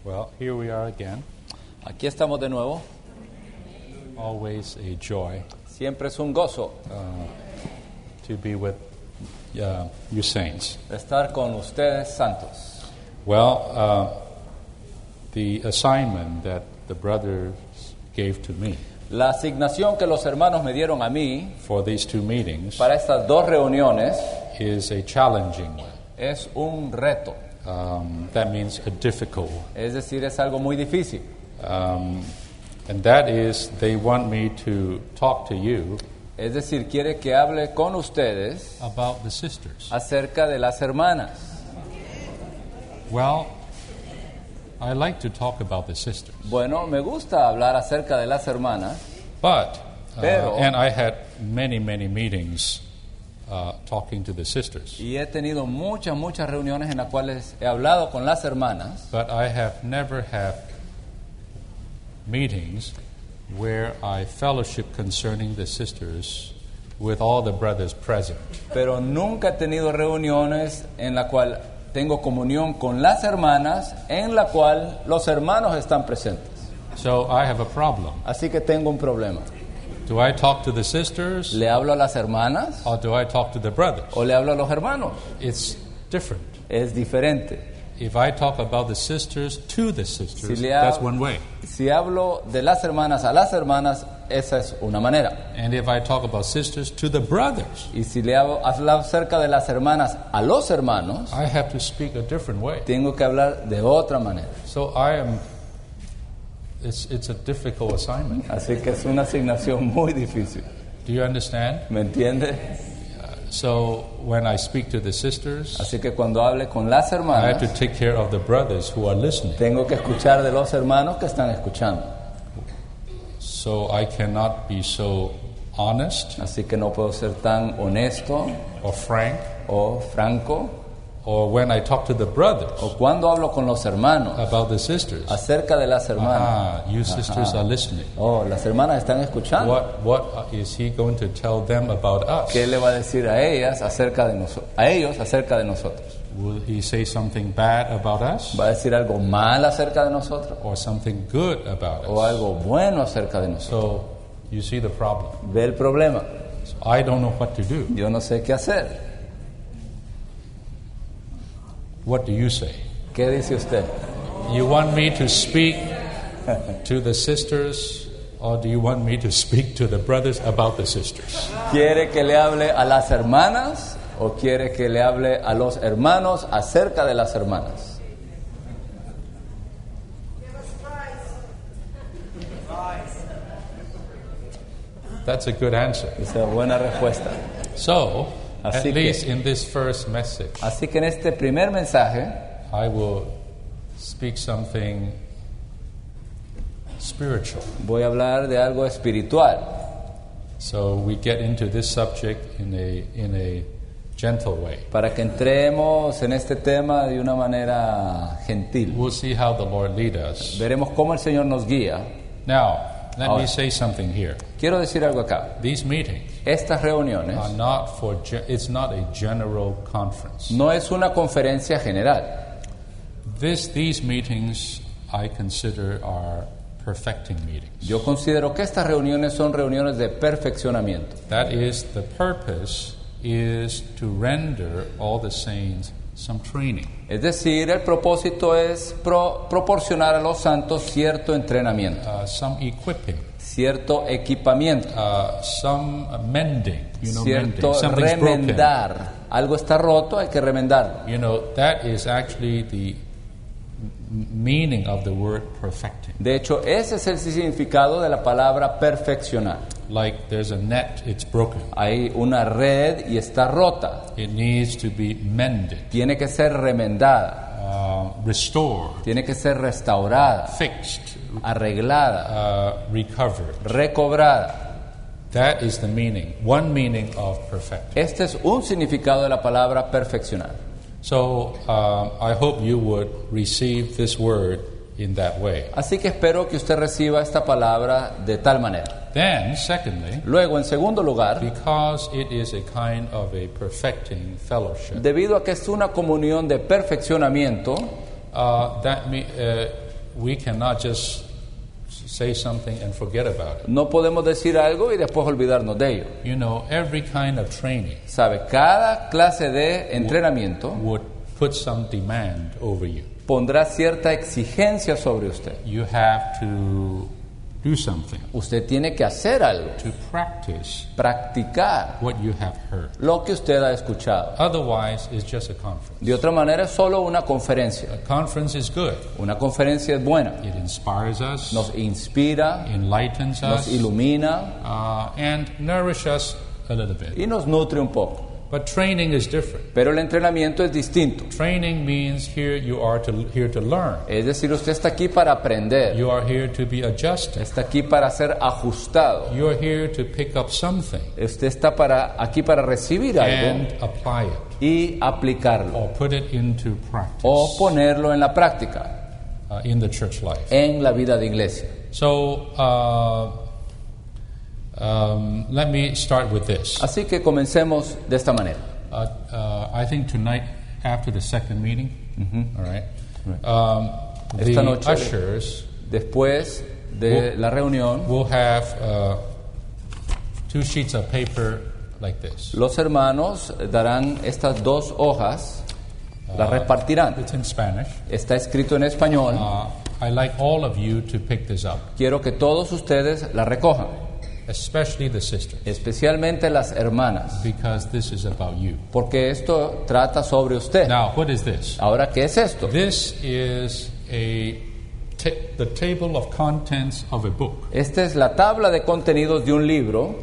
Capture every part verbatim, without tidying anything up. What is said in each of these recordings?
Well, here we are again. Aquí estamos de nuevo. Always a joy Siempre es un gozo to be with uh, you saints. estar con ustedes santos. Well, uh, the assignment that the brothers gave to me La asignación que los hermanos me dieron a mí for these two meetings para estas dos reuniones is a challenging one. es un reto. Um, that means a difficult one. Es decir, es algo muy difícil. Um, and that is, they want me to talk to you Es decir, quiere que hable con ustedes about the sisters. acerca de las hermanas. Well, I like to talk about the sisters, Bueno, me gusta hablar acerca de las hermanas, but uh, Pero- and I had many, many meetings uh, talking to the sisters, y he tenido muchas, muchas reuniones en las cuales he hablado con las hermanas, but I have never had meetings where I fellowship concerning the sisters with all the brothers present. pero nunca he tenido reuniones en la cual tengo comunión con las hermanas, en la cual los hermanos están presentes. So I have a problem. Así que tengo un problema. Do I talk to the sisters ¿Le hablo a las hermanas or do I talk to the brothers? o le hablo a los hermanos? It's different. Es diferente. If I talk about the sisters to the sisters, Si le that's hab- one way. Si hablo de las hermanas a las hermanas, esa es una manera. And if I talk about sisters to the brothers, Y si le hablo hablo acerca de las hermanas a los hermanos, I have to speak a different way. tengo que hablar de otra manera. So I am, it's, it's a difficult assignment. Así que es una asignación muy difícil. Do you understand? ¿Me entiende? So when I speak to the sisters, Así que cuando hable con las I have to hermanas, take care of the brothers who are listening. tengo que escuchar de los hermanos que están escuchando. So I cannot be so honest Así que no puedo ser tan honesto or frank. o franco. Or when I talk to the brothers O cuando hablo con los hermanos about the sisters, acerca de las hermanas. ah, you sisters are listening. Oh, las hermanas están escuchando. What what is he going to tell them about us? ¿Qué le va a decir a ellas acerca de nosotros? A ellos acerca de nosotros. Will he say something bad about us ¿Va a decir algo mal acerca de nosotros? or something good about ¿O us? algo bueno acerca de nosotros? So you see the problem. Ve el problema. So I don't know what to do. Yo no sé qué hacer. What do you say? ¿Qué dice usted? You want me to speak to the sisters or do you want me to speak to the brothers about the sisters? ¿Quiere que le hable a las hermanas o quiere que le hable a los hermanos acerca de las hermanas? That's a good answer. Esa es buena respuesta. So, at Así que- least in this first message, Así que en este primer mensaje I will speak something spiritual. voy a hablar de algo espiritual. So we get into this subject in a in a gentle way. Para que entremos en este tema de una manera gentil. We'll see how the Lord lead us. Veremos cómo el Señor nos guía. Now, let Ahora. me say something here. Quiero decir algo acá. These meetings Estas reuniones are not for ge- it's not a general conference. no es una conferencia general. This these meetings I consider are perfecting meetings. Yo considero que estas reuniones son reuniones de perfeccionamiento. That is, the purpose is to render all the saints some training. Es decir, el propósito es pro- proporcionar a los santos cierto entrenamiento, Uh, some equipping, cierto equipamiento, uh, some mending, you know, mending. cierto Something's broken. remendar. Algo está roto, hay que remendarlo. You know, that is actually the m- meaning of the word perfecting. De hecho, ese es el significado de la palabra perfeccionar. Like there's a net, it's broken. Hay una red y está rota. It needs to be mended, Tiene que ser remendada, uh, restored, tiene que ser restaurada, fixed, arreglada, uh, recovered. recobrada. That is the meaning, one meaning of perfecting. Este es un significado de la palabra perfeccionar. So um, I hope you would receive this word in that way. Así que espero que usted reciba esta palabra de tal manera. Then, secondly, Luego, en segundo lugar, because it is a kind of a perfecting fellowship, debido a que es una comunión de perfeccionamiento, uh, that me, uh, we cannot just say something and forget about it. No podemos decir algo y después olvidarnos de ello. You know, every kind of training Sabe, cada clase de entrenamiento would put some demand over you. pondrá cierta exigencia sobre usted. You have to do something Usted tiene que hacer algo, to practice practicar what you have heard. lo que usted ha escuchado. Otherwise, it's just a conference. De otra manera, es solo una conferencia. A conference is good. Una conferencia es buena. It inspires us, Nos inspira, enlightens nos us, ilumina uh, and nourishes us a little bit. y nos nutre un poco. But training is different. Pero el entrenamiento es distinto. Training means here you are to, here to learn. Es decir, usted está aquí para aprender. You are here to be adjusted. Está aquí para ser ajustado. You are here to pick up something Usted está para, aquí para recibir algo and apply it y aplicarlo or put it into practice o ponerlo en la práctica uh, in the church life. en la vida de iglesia. So uh, um, let me start with this. Así que comencemos de esta manera. Uh, uh, I think tonight, after the second meeting, all right, um, Esta the noche, ushers después de la reunión, will have uh, two sheets of paper like this. los hermanos darán estas dos hojas, las repartirán. It's in Spanish. Está escrito en español. Uh, I'd like all of you to pick this up, Quiero que todos ustedes la recojan, especially the sisters, especialmente las hermanas, because this is about you. porque esto trata sobre usted. Now, what is this? Ahora, ¿qué es esto? This is a ta- the table of contents of a book. Esta es la tabla de contenidos de un libro.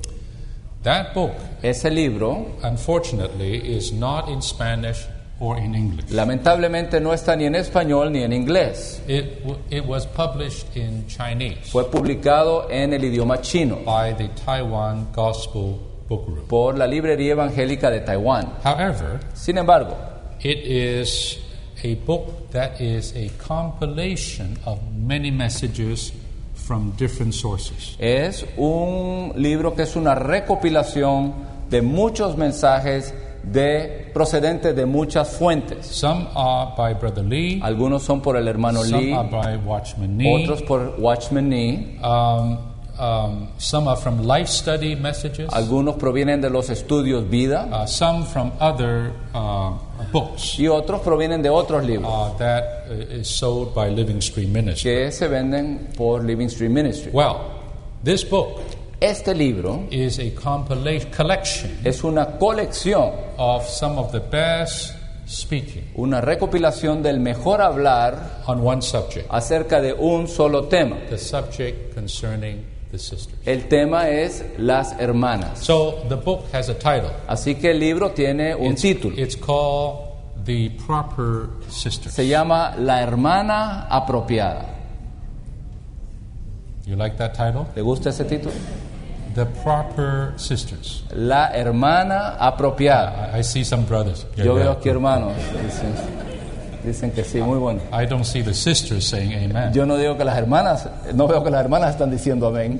That book, Ese libro, unfortunately, is not in Spanish or in English. lamentablemente, no está ni en español ni en inglés. It, w- it was published in Chinese Fue publicado en el idioma chino by the Taiwan Gospel Book Group. por la Librería Evangélica de Taiwán. However, Sin embargo, it is a book that is a compilation of many messages from different sources. es un libro que es una recopilación de muchos mensajes de procedentes de muchas fuentes. Some are by Brother Lee, Algunos son por el hermano some Lee, are by Watchman Nee, otros por Watchman Nee, um, um, some are from life study messages, algunos provienen de los estudios vida uh, some from other uh, books y otros provienen de otros libros uh, that uh, is sold by Living Stream Ministry. que se venden por Living Stream Ministry. Well, this book Este libro is a compilation collection es una colección, of some of the best speaking una recopilación del mejor hablar on one subject, acerca de un solo tema. the subject concerning the sisters. El tema es las hermanas. So the book has a title. Así que el libro tiene un It's, título. it's called The Proper Sisters. Se llama La hermana apropiada. You like that title? ¿Le gusta ese título? The Proper Sisters. La hermana apropiada. I, I see some brothers. Yeah, Yo yeah. veo aquí hermanos. Dicen, dicen que sí, muy bueno. I don't see the sisters saying amen. Yo no digo que las hermanas, no veo que las hermanas están diciendo amén.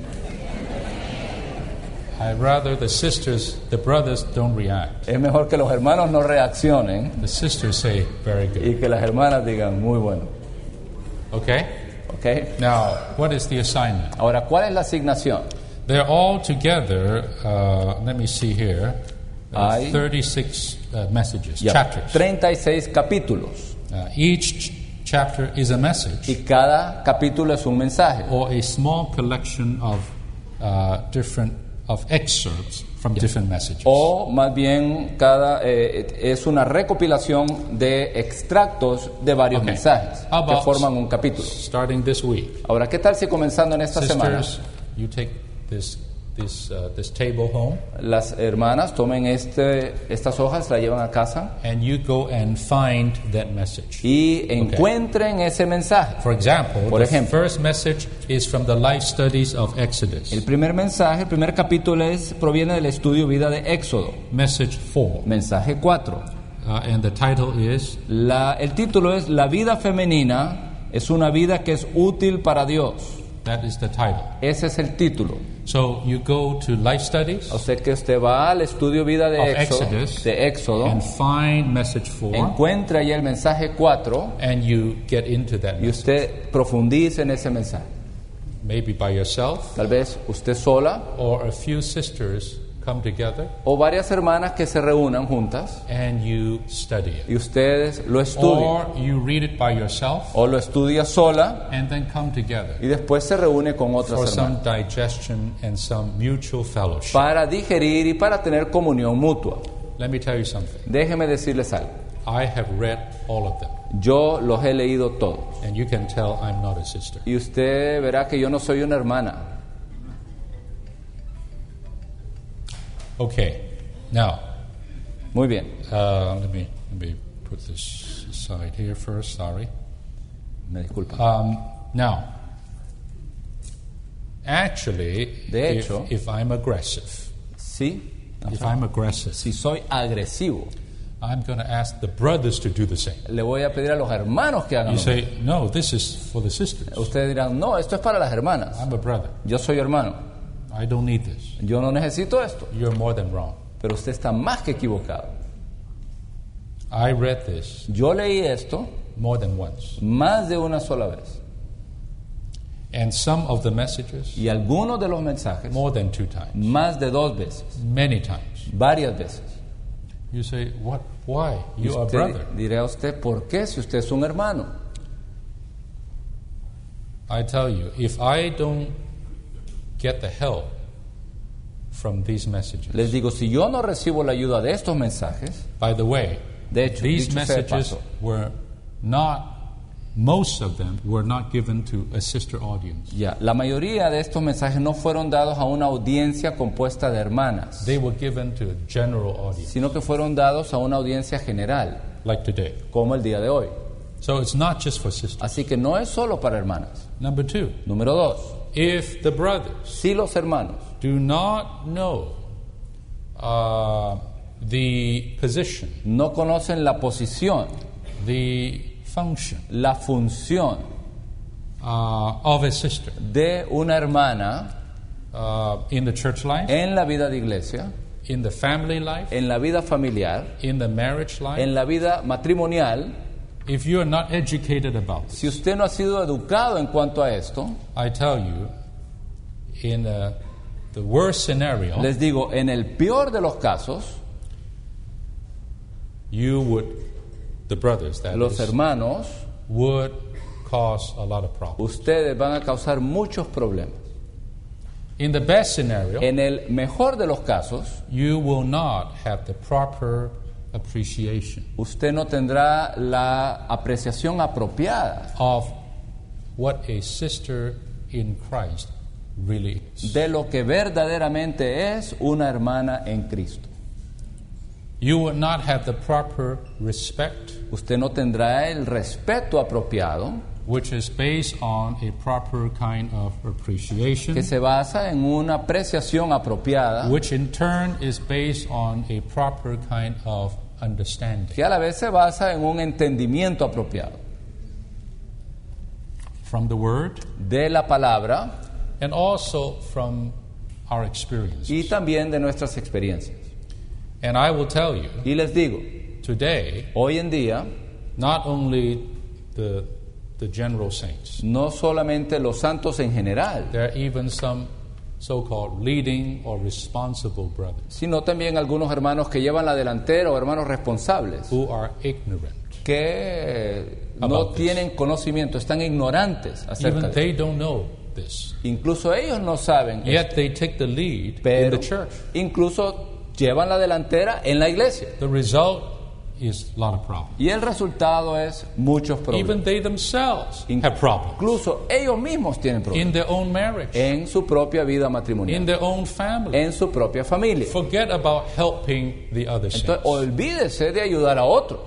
I rather the sisters, the brothers don't react. Es mejor que los hermanos no reaccionen The sisters say very good. y que las hermanas digan muy bueno. Okay? ¿Ok? Now, what is the assignment? Ahora, ¿cuál es la asignación? They're all together, uh, let me see here, uh, Hay- thirty-six uh, messages, Ya, chapters. treinta y seis capítulos Uh, each ch- chapter is a message y cada capítulo es un mensaje or a small collection of uh, different of excerpts from different messages. o más bien cada eh, es una recopilación de extractos de varios Okay. mensajes How que about forman un capítulo. starting this week? Ahora, ¿qué tal si comenzando en esta semana Sisters, you take this this uh, this table home las hermanas tomen este, estas hojas, la llevan a casa and you go and find that message. y encuentren ese mensaje? For example, Por the ejemplo. first message is from the life studies of Exodus. El primer mensaje, el primer capítulo es, proviene del estudio vida de Éxodo. Message four. Mensaje cuatro. Uh, and the title is La, el título es La vida femenina es una vida que es útil para Dios. That is the title. Ese es el título. So you go to Life Studies O sea que usted va al estudio vida de of Éxodo, Exodus de Éxodo, and find message four, encuentra ahí el mensaje cuatro and you get into that y message. usted profundiza en ese mensaje. Maybe by yourself, Tal vez usted sola or a few sisters come together o varias hermanas que se reúnan juntas and you study it. y ustedes lo estudian. Or you read it by yourself O lo estudia sola and then come together y después se reúne con otras for hermanas some digestion and some mutual fellowship. para digerir y para tener comunión mutua. Let me tell you something. Déjeme decirles algo. I have read all of them, Yo los he leído todos and you can tell I'm not a sister. y usted verá que yo no soy una hermana. Okay, now Muy bien. uh, let me let me put this aside here first. Sorry. Me disculpa. Um, now, actually, De if, hecho, if I'm aggressive, Sí. if I'm aggressive, Si soy agresivo, I'm going to ask the brothers to do the same. le voy a pedir a los hermanos que hagan You lo mismo. say, no, this is for the sisters. Ustedes dirán, no, esto es para las hermanas. I'm a brother. Yo soy hermano. I don't need this. Yo no necesito esto. You're more than wrong. Pero usted está más que equivocado. I read this Yo leí esto more than once. más de una sola vez. And some of the messages, Y algunos de los mensajes, more than two times. más de dos veces, Many times. varias veces. You say, what? Why? Y You are usted brother. dirá a usted, ¿por qué si usted es un hermano? I tell you, if I don't get the help from these messages, Les digo, si yo no recibo la ayuda de estos mensajes, by the way, de hecho, these dicho sea de messages paso, were not, most of them were not given to a sister audience. ya, la mayoría de estos mensajes no fueron dados a una audiencia compuesta de hermanas, They were given to a general audience, sino que fueron dados a una audiencia general, like today. como el día de hoy. So it's not just for sisters. Así que no es solo para hermanas. Number two, Número dos, if the brothers si los hermanos do not know uh, the position, no conocen la posición, the function la función uh, of a sister de una hermana uh, in the church life, en la vida de iglesia, in the family life, en la vida familiar, in the marriage life, en la vida matrimonial, if you are not educated about this, si usted no ha sido educado en cuanto a esto, I tell you, in uh, the worst scenario, les digo, en el peor de los casos, you would, the brothers, that los is, hermanos, would cause a lot of problems. ustedes van a causar muchos problemas. In the best scenario, En el mejor de los casos, you will not have the proper appreciation usted no tendrá la apreciación apropiada of what a sister in Christ really is. de lo que verdaderamente es una hermana en Cristo. You will not have the proper respect, Usted no tendrá el respeto apropiado which is based on a proper kind of appreciation, que se basa en una apreciación apropiada which in turn is based on a proper kind of understanding que a la vez se basa en un entendimiento apropiado from the Word de la palabra and also from our experience. y también de nuestras experiencias. And I will tell you, Y les digo, today, hoy en día, not only the, the general saints, no solamente los santos en general, there are even some so-called leading or responsible brothers sino también algunos hermanos que llevan la delantera o hermanos responsables who are ignorant. que no About this. tienen conocimiento, están ignorantes acerca Even de they don't know this. Incluso ellos no saben esto, Yet they take the lead in pero the church. incluso llevan la delantera en la iglesia. The result is a lot of problems. Y el resultado es muchos problemas. Even they themselves In- have problems Incluso ellos mismos tienen problemas in their own marriage, en su propia vida matrimonial, in their own family. en su propia familia. Forget about helping the other Entonces, saints. olvídese de ayudar a otros.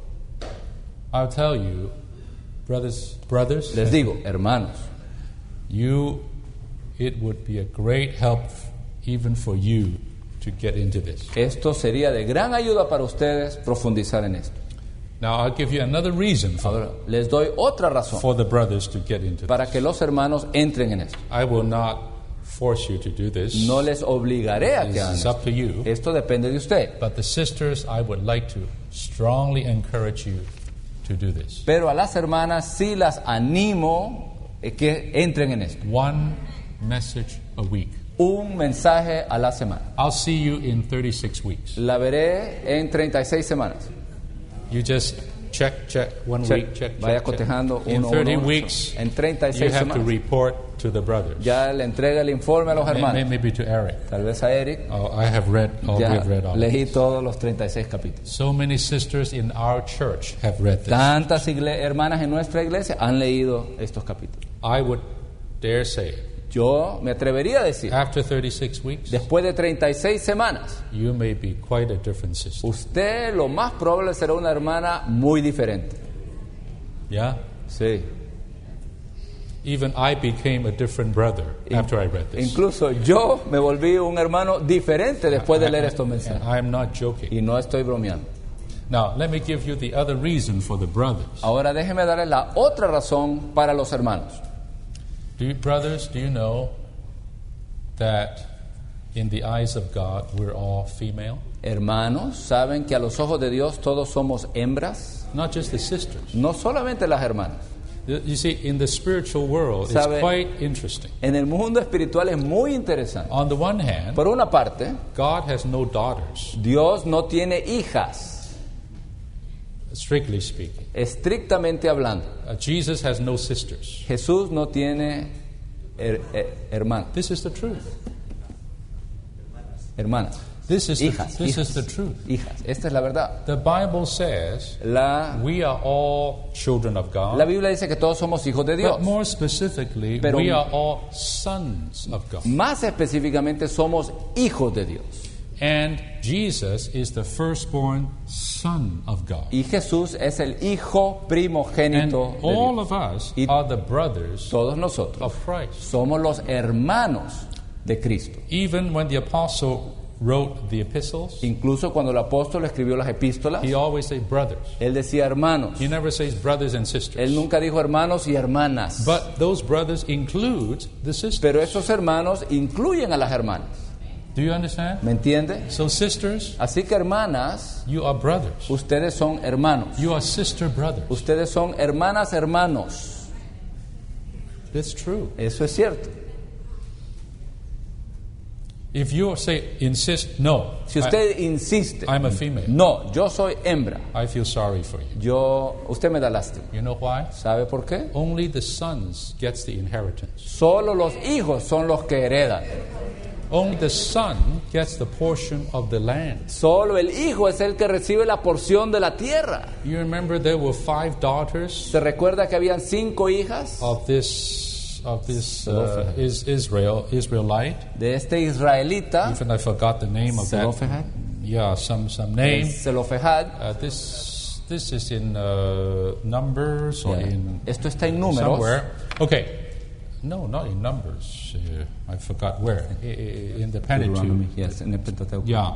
I'll tell you, brothers, brothers, Les digo, hermanos, you, it would be a great help even for you to get into this. esto sería de gran ayuda para ustedes profundizar en esto. Now I'll give you another reason for, Ahora, les doy otra razón for the brothers to get into para this. que los hermanos entren en esto. I will not force you to do this. No les obligaré a que This hagan is up to you. esto. Esto depende de usted. But the sisters, I would like to strongly encourage you to do this. Pero a las hermanas sí las animo eh, que entren en esto. One message a week. Un mensaje a la semana. I'll see you in thirty-six weeks. La veré en treinta y seis semanas. You just check, check, one Check. week, check, Vaya check, check. cotejando In uno, thirty uno, weeks, en treinta y you seis have to semanas. report to the brothers. Ya le entrega el informe a los May- may- hermanos. Maybe to Eric. Tal vez a Eric. Oh, I have read, oh, Ya we've read all leí this. todos los treinta y seis capítulos. So many sisters in our church have read this. Tantas igle- hermanas en nuestra iglesia han leído estos capítulos. I would dare say, Yo me atrevería a decir, after thirty-six weeks, después de treinta y seis semanas, you may be quite a different sister. usted lo más probable será una hermana muy diferente. Yeah? Sí. Even I became a different brother after I read this. Incluso yo me volví un hermano diferente después de leer estos And mensajes. I am not joking. Y no estoy bromeando. Now, let me give you the other reason for the brothers. Ahora déjeme darles la otra razón para los hermanos. Do you, brothers, do you know that in the eyes of God we're all female? Hermanos, ¿saben que a los ojos de Dios todos somos hembras? Not just the sisters. No solamente las hermanas. You see, in the spiritual world, it's Sabe- quite interesting. En el mundo espiritual es muy interesante. On the one hand, Por una parte, God has no daughters, Dios no tiene hijas, strictly speaking. estrictamente hablando. Uh, Jesus has no sisters. Jesús no tiene her- her- hermanos, This is the truth. hermanas, This is hijas, the, this hijas, is the truth. hijas. Esta es la verdad. The Bible says La, we are all children of God. la Biblia dice que todos somos hijos de Dios. But more specifically, Pero- we are all sons of God. Más específicamente somos hijos de Dios. And Jesus is the firstborn son of God. Y Jesús es el hijo And primogénito de all Dios. of us Y are the brothers todos nosotros of Christ. somos los hermanos de Cristo. Even when the apostle wrote the epistles, Incluso cuando el apóstol escribió las epístolas, he always said brothers. él decía hermanos. He never says brothers and sisters. Él nunca dijo hermanos y hermanas. But those brothers include the sisters. Pero esos hermanos incluyen a las hermanas. Do you understand? ¿Me entiende? So sisters, Así que hermanas, you are brothers. ustedes son hermanos. You are sister brothers. Ustedes son hermanas, hermanos. That's true. Eso es cierto. If you say insist, no, Si usted insiste, I, I'm a female. no, yo soy hembra. I feel sorry for you. Yo, usted me da lástima. You know why? ¿Sabe por qué? Only the sons gets the inheritance. Solo los hijos son los que heredan. Only the son gets the portion of the land. Solo el hijo es el que recibe la porción de la tierra. You remember there were five daughters ¿Se recuerda que habían cinco hijas of this of this uh, is Israel Israelite. de este israelita, Even I forgot the name of that. Zelofehad? Yeah, some some name. Zelofehad? Uh, this this is in uh, Numbers or in Esto está en números. somewhere. Okay. No, not in Numbers. Uh, I forgot where. I- I- In the Deuteronomy, Pentateuch. yes, en el Pentateuco. Yeah.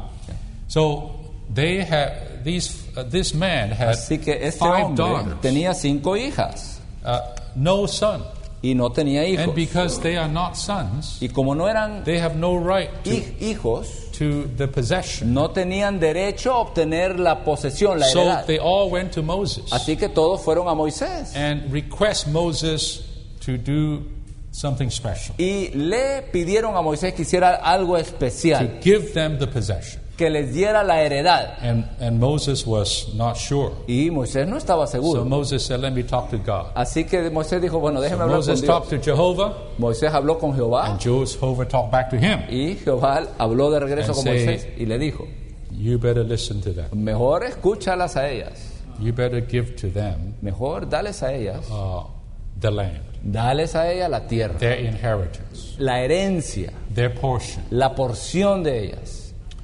So they have these. Uh, this man had Así que este five hombre daughters, tenía cinco hijas uh, no son, y no tenía hijos. and because they are not sons, Y como no eran they have no right to, hij- hijos, to the possession. no tenían derecho a obtener la posesión, la So heredad. they all went to Moses Así que todos fueron a Moisés and request Moses to do something special, y le pidieron a Moisés que hiciera algo to especial, give them the possession. que les diera la heredad. And and Moses was not sure. Y Moisés no estaba So seguro. Moses said, "Let me talk to God." Así que Moisés dijo, bueno, déjeme So hablar con Moses Dios. talked to Jehovah, Moisés habló con Jehová and Jehovah talked back to him. y Jehová habló de regreso And con say- Moisés y le dijo, You better listen to them. mejor escúchalas a ellas, You better give to them mejor dales a ellas, uh, the land, dales a ellas la tierra, their inheritance, la herencia, their portion. la porción de ellas.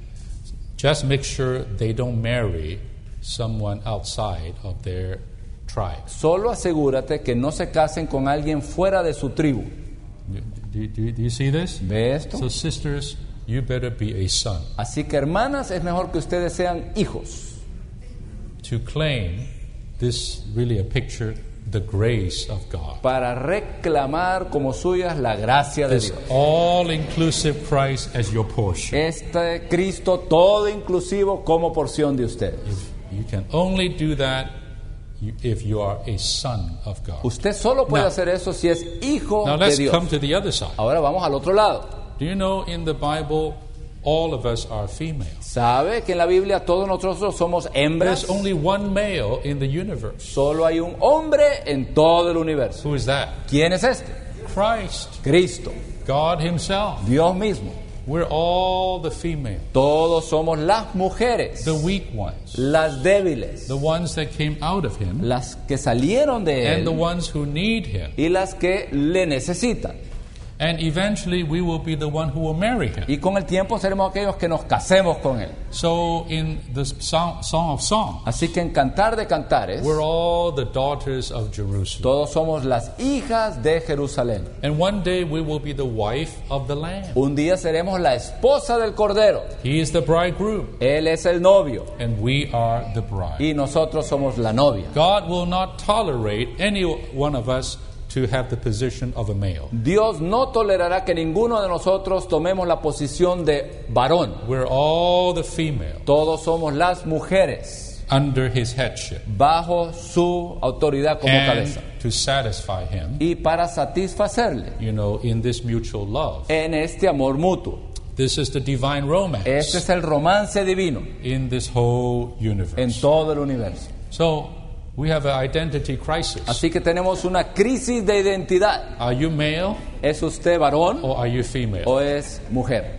Just make sure they don't marry someone outside of their tribe. Solo asegúrate que no se casen con alguien fuera de su tribu. Do, do, do you see this? ¿Ve esto? So, sisters, you better be a son. Así que hermanas, es mejor que ustedes sean hijos. To claim this really a picture the grace of God. para reclamar como suyas la gracia de This Dios. all-inclusive Christ as your portion. Este Cristo todo inclusivo como porción de ustedes. If you can only do that you- if you are a son of God. Usted solo puede Now- hacer eso si es hijo Now de let's Dios. come to the other side. Ahora vamos al otro lado. Do you know in the Bible all of us are female? ¿Sabe que en la Biblia todos nosotros somos hembras? There's only one male in the universe. Solo hay un hombre en todo el universo. Who is that? ¿Quién es este? Christ, Cristo, God himself. Dios mismo. We're all the female, Todos somos las mujeres, the weak ones, las débiles, the ones that came out of him, las que salieron de and the él ones who need him. y las que le necesitan. And eventually we will be the one who will marry him. Y con el tiempo seremos aquellos que nos casemos con él. So in the song, song of Songs, Así que en Cantar de Cantares, we're all the daughters of Jerusalem. todos somos las hijas de Jerusalén. And one day we will be the wife of the Lamb. Un día seremos la esposa del Cordero. He is the bridegroom, Él es el novio and we are the bride. y nosotros somos la novia. God will not tolerate any one of us to have the position of a male. Dios no tolerará que ninguno de nosotros tomemos la posición de varón. We're all the female Todos somos las mujeres under his headship. bajo su autoridad como And cabeza. to satisfy him, Y para satisfacerle you know, in this mutual love. en este amor mutuo. This is the divine romance Este es el romance divino in this whole en universe. todo el universo. So we have an identity crisis. Así que tenemos una crisis de identidad. Are you male ¿Es usted varón or are you female? o es mujer?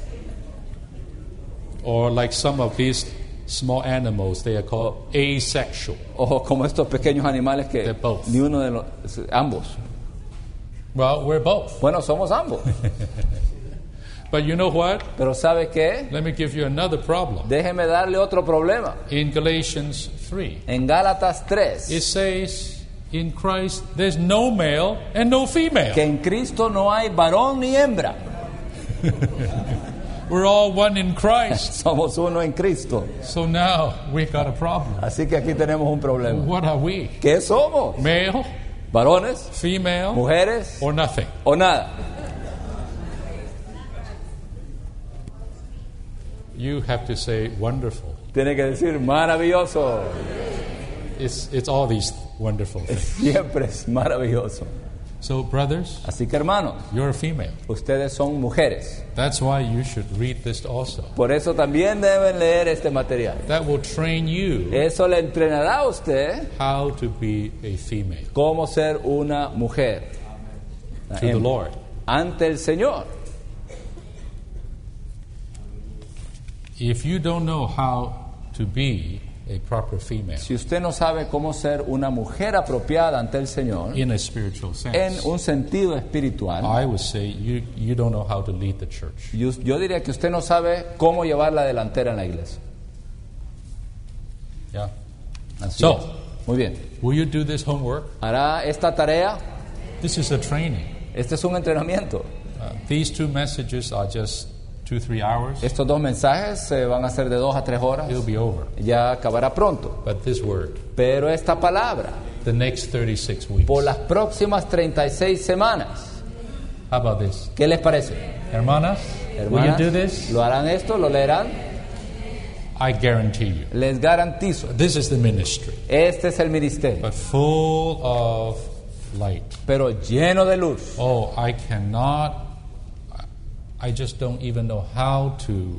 Or like some of these small animals, they are called asexual. O como estos pequeños animales que They're both. ni uno de los... Ambos. Well, we're both. Bueno, somos ambos. But you know what? Pero ¿sabe qué? Let me give you another problem. Déjeme darle otro problema. In Galatians three, En Gálatas tres, it says in Christ there's no male and no female. que en Cristo no hay varón ni hembra. We're all one in Christ. Somos uno en Cristo. So now we've got a problem. Así que aquí tenemos un problema. What are we? ¿Qué somos? Male, ¿Varones? female, ¿Mujeres? or nothing? ¿O nada? You have to say wonderful. Tiene que decir maravilloso. It's, it's all these wonderful things. Siempre es maravilloso. So, brothers, Así que hermanos, you're a female. ustedes son mujeres. That's why you should read this also. Por eso también deben leer este material. That will train you Eso le entrenará a usted how to be a female cómo ser una mujer to the Lord. ante el Señor. If you don't know how to be a proper female Si usted no sabe cómo ser una mujer apropiada ante el Señor in a spiritual en sense, un sentido espiritual, I would say you, you don't know how to lead the church. yo, yo diría que usted no sabe cómo llevar la delantera en la iglesia. Yeah. Así So, es. Muy bien. will you do this homework? ¿Hará esta tarea? This is a training. Este es un entrenamiento. Uh, these two messages are just two, three hours. Estos dos mensajes se van a hacer de dos a tres horas. It'll be over. Ya acabará pronto. But this word, Pero esta palabra, the next thirty-six weeks. por las próximas treinta y seis semanas, How about this? ¿qué les parece? Hermanas, will Hermanas, you do this? ¿lo harán esto? ¿Lo leerán? I guarantee you. Les garantizo, This is the ministry, este es el ministerio, but full of light. pero lleno de luz. Oh, I cannot, I just don't even know how to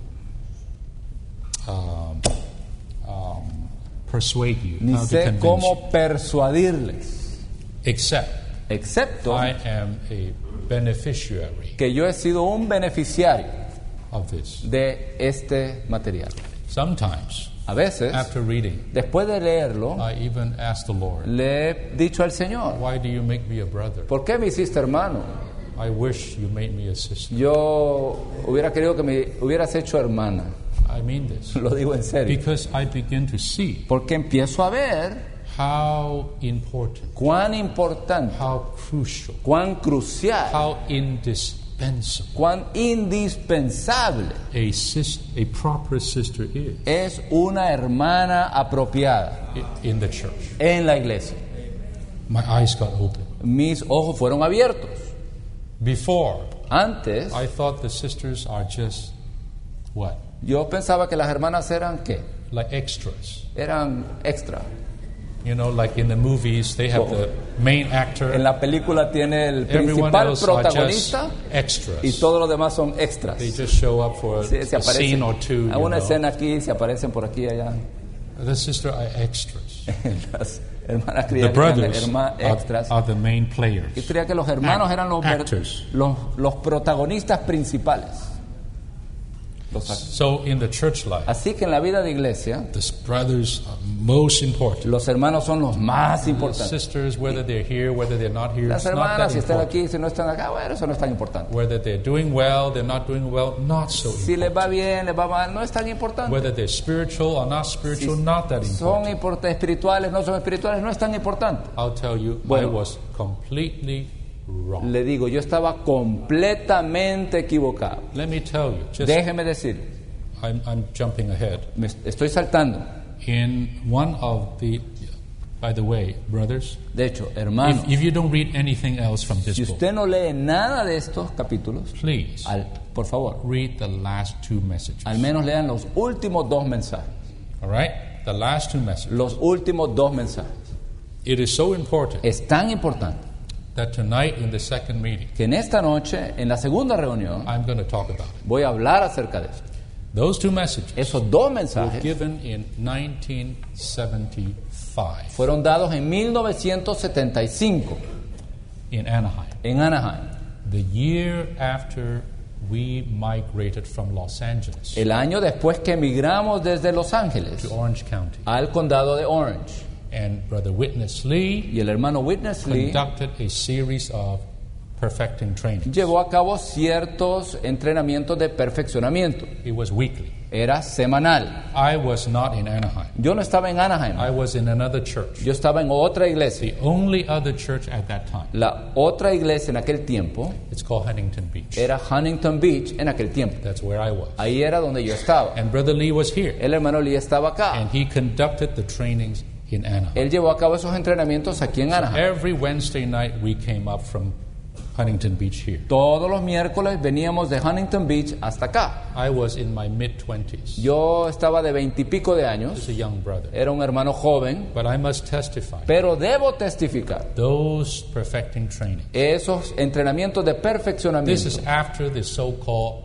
um, um, persuade you, Ni how to sé convince you. cómo persuadirles, Except excepto I am a beneficiary que yo he sido un beneficiario of this. de este material. Sometimes, A veces, after reading, después de leerlo, I even ask the Lord, le he dicho al Señor, why do you make me a brother? ¿por qué me hiciste hermano? I wish you made me a sister. Yo hubiera querido que me hubieras hecho hermana. I mean this. Lo digo en serio. Because I begin to see Porque empiezo a ver how important, cuán importante, how crucial, cuán crucial, how indis, indispensable cuán indispensable a, sis, a proper sister is es una hermana apropiada i- in the church. en la iglesia. My eyes got open. Mis ojos fueron abiertos. Before, Antes, I thought the sisters are just, what? yo pensaba que las hermanas eran, ¿qué? Like extras. Eran extra. You know, like in the movies, they have the main En actor. la película tiene el Everyone principal else are just protagonista y extras. todos los demás son extras. They just show up for Sí, se a scene aparecen or two. a You una know. escena aquí, se aparecen por aquí y allá. The sisters are extras. Las hermanas The creían que eran brothers herma- are, extras. are the main players. Yo creía que los hermanos Act- eran los, ver- actors. los, los protagonistas principales. Los act- So in the church life, Así que en la vida de iglesia, the brothers are most important. los hermanos son los más The importantes. sisters, whether they're here, whether they're not here, Las it's not that hermanas, si están important. aquí, si no están acá, bueno, eso no es tan importante. Whether they're doing well, they're not doing well, not so Si important. les va bien, les va mal, no es tan importante. Whether they're spiritual or not spiritual, not that Son important. import- espirituales, no son espirituales, no es tan importante. I'll tell you, I Bueno. was completely wrong. Le digo, yo estaba completamente equivocado. Let me tell you, just Déjeme decir, I'm, I'm jumping ahead. me estoy saltando. In one of the, by the way, brothers, De hecho, hermano, if, if you don't read anything else from this si book, usted no lee nada de estos capítulos, please al- por favor, read the last two messages. al menos lean los últimos dos mensajes. All right? The last two messages. Los últimos dos mensajes. It is so important Es tan importante that tonight in the second meeting, que en esta noche, en la segunda reunión, I'm going to talk about it. voy a hablar acerca de esto. Those two messages Esos dos were mensajes given in nineteen seventy-five fueron dados en mil novecientos setenta y cinco in Anaheim, en Anaheim, the year after we migrated from Los Angeles el año después que emigramos desde Los Ángeles to Orange County. al condado de Orange. And Brother Witness Lee Y el hermano Witness Lee conducted a series of perfecting training. llevó a cabo ciertos entrenamientos de perfeccionamiento. It was weekly. Era semanal. I was not in Anaheim. Yo no estaba en Anaheim, I was in another church. yo estaba en otra iglesia. The only other church at that time. La otra iglesia en aquel tiempo It's called Huntington Beach. era Huntington Beach en aquel tiempo. That's where I was. Ahí era donde yo estaba. And Brother Lee was here. El hermano Lee estaba acá. And he conducted the trainings in Anaheim. Él llevó a cabo esos entrenamientos aquí en Anaheim. Every Wednesday night we came up from Huntington Beach here. Todos los miércoles veníamos de Huntington Beach hasta acá. I was in my mid-twenties. Yo estaba de veintipico de años, As a young brother. era un hermano joven, But I must testify. pero debo testificar, Those perfecting training. esos entrenamientos de This perfeccionamiento, is after the so-called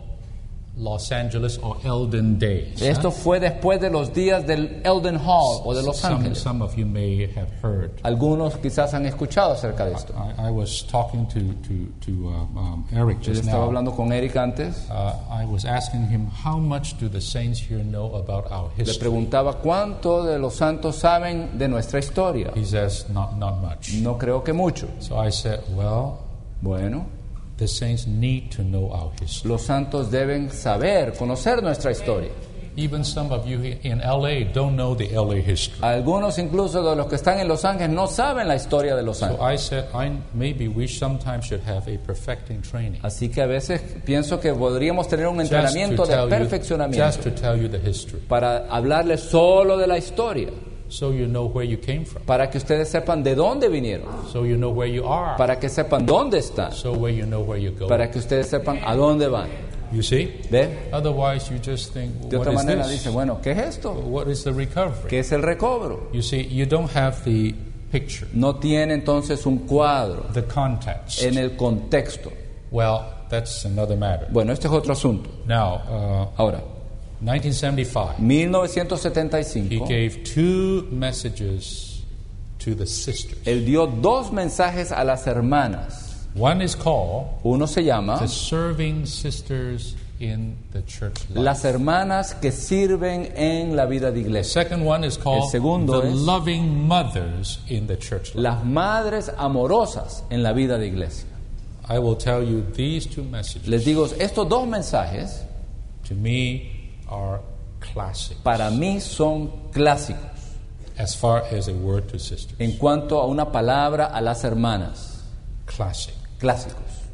Los Angeles or Eldon days. esto fue después de los días del Eldon Hall o de Los Some, Ángeles. some of you may have heard. Algunos quizás han escuchado acerca de esto. I, I was talking to, to, to uh, um, Eric Yo just estaba now. hablando con Eric antes, Uh, I was asking him, how much do the saints here know about our le history? preguntaba cuánto de los santos saben de nuestra historia. He says, not, not much. No creo que mucho. So I said, well, Bueno, the saints need to know our history. los santos deben saber, conocer nuestra historia. Even some of you in L A don't know the L A history. Algunos incluso de los que están en Los Ángeles no saben la historia de Los So Ángeles. I said, I, maybe we sometimes should have a perfecting training. Así que a veces pienso que podríamos tener un Just to, entrenamiento de tell you, perfeccionamiento just to tell you the history. para hablarles solo de la historia, So you know where you came from. para que ustedes sepan de dónde vinieron, So you know where you are. para que sepan dónde están, So where you know where you're going. para que ustedes sepan a dónde van. You see? ¿Ve? Otherwise you just think, De what otra is manera this? dice, bueno, ¿qué es esto? What is the recovery? ¿Qué es el recobro? You see, you don't have the picture, No tiene entonces un cuadro the context. en el contexto. Well, that's another matter. Bueno, este es otro asunto. Now, uh, Ahora, nineteen seventy-five, mil novecientos setenta y he cinco, gave two messages to the sisters. él dio dos mensajes a las hermanas. One is called Uno se llama the serving sisters in the church life. Las hermanas que sirven en la vida de The iglesia. second one is El called segundo the es- loving mothers in the church life. Las madres amorosas en la vida de iglesia. I will tell you these two messages Les digo, estos dos mensajes to me are classic para mí son clásicos as far as a word to sisters. en cuanto a una palabra a las hermanas. Classic. Clásicos.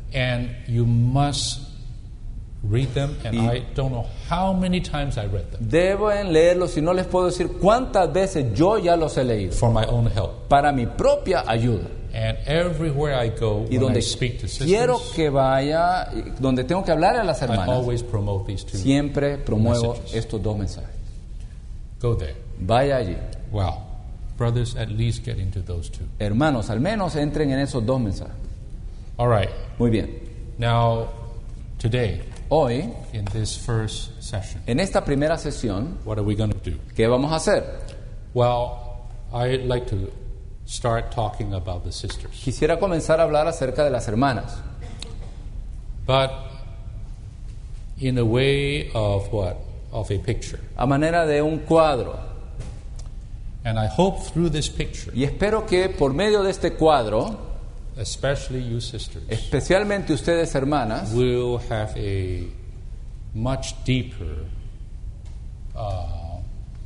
And you must read them, and Y- I don't know how many times I read them Deben leerlos y no les puedo decir cuántas veces yo ya los he leído for my own help. para mi propia ayuda. And everywhere I go, Y when I donde speak to quiero sisters, que vaya, y donde tengo que hablar a las I hermanas, always promote these two. siempre promuevo messages. estos dos mensajes. Go there. Vaya allí. Wow. Brothers, at least get into those two. Hermanos, al menos entren en esos dos mensajes. All right. Muy bien. Now, today, Hoy, in this first session, en esta primera sesión, what are we going to do? ¿qué vamos a hacer? Well, I'd like to start talking about the sisters. Quisiera comenzar a hablar acerca de las hermanas, But in a way of what? Of a picture. a manera de un cuadro. And I hope through this picture, Y espero que por medio de este cuadro, especially you sisters, especialmente ustedes hermanas, will have a much deeper uh,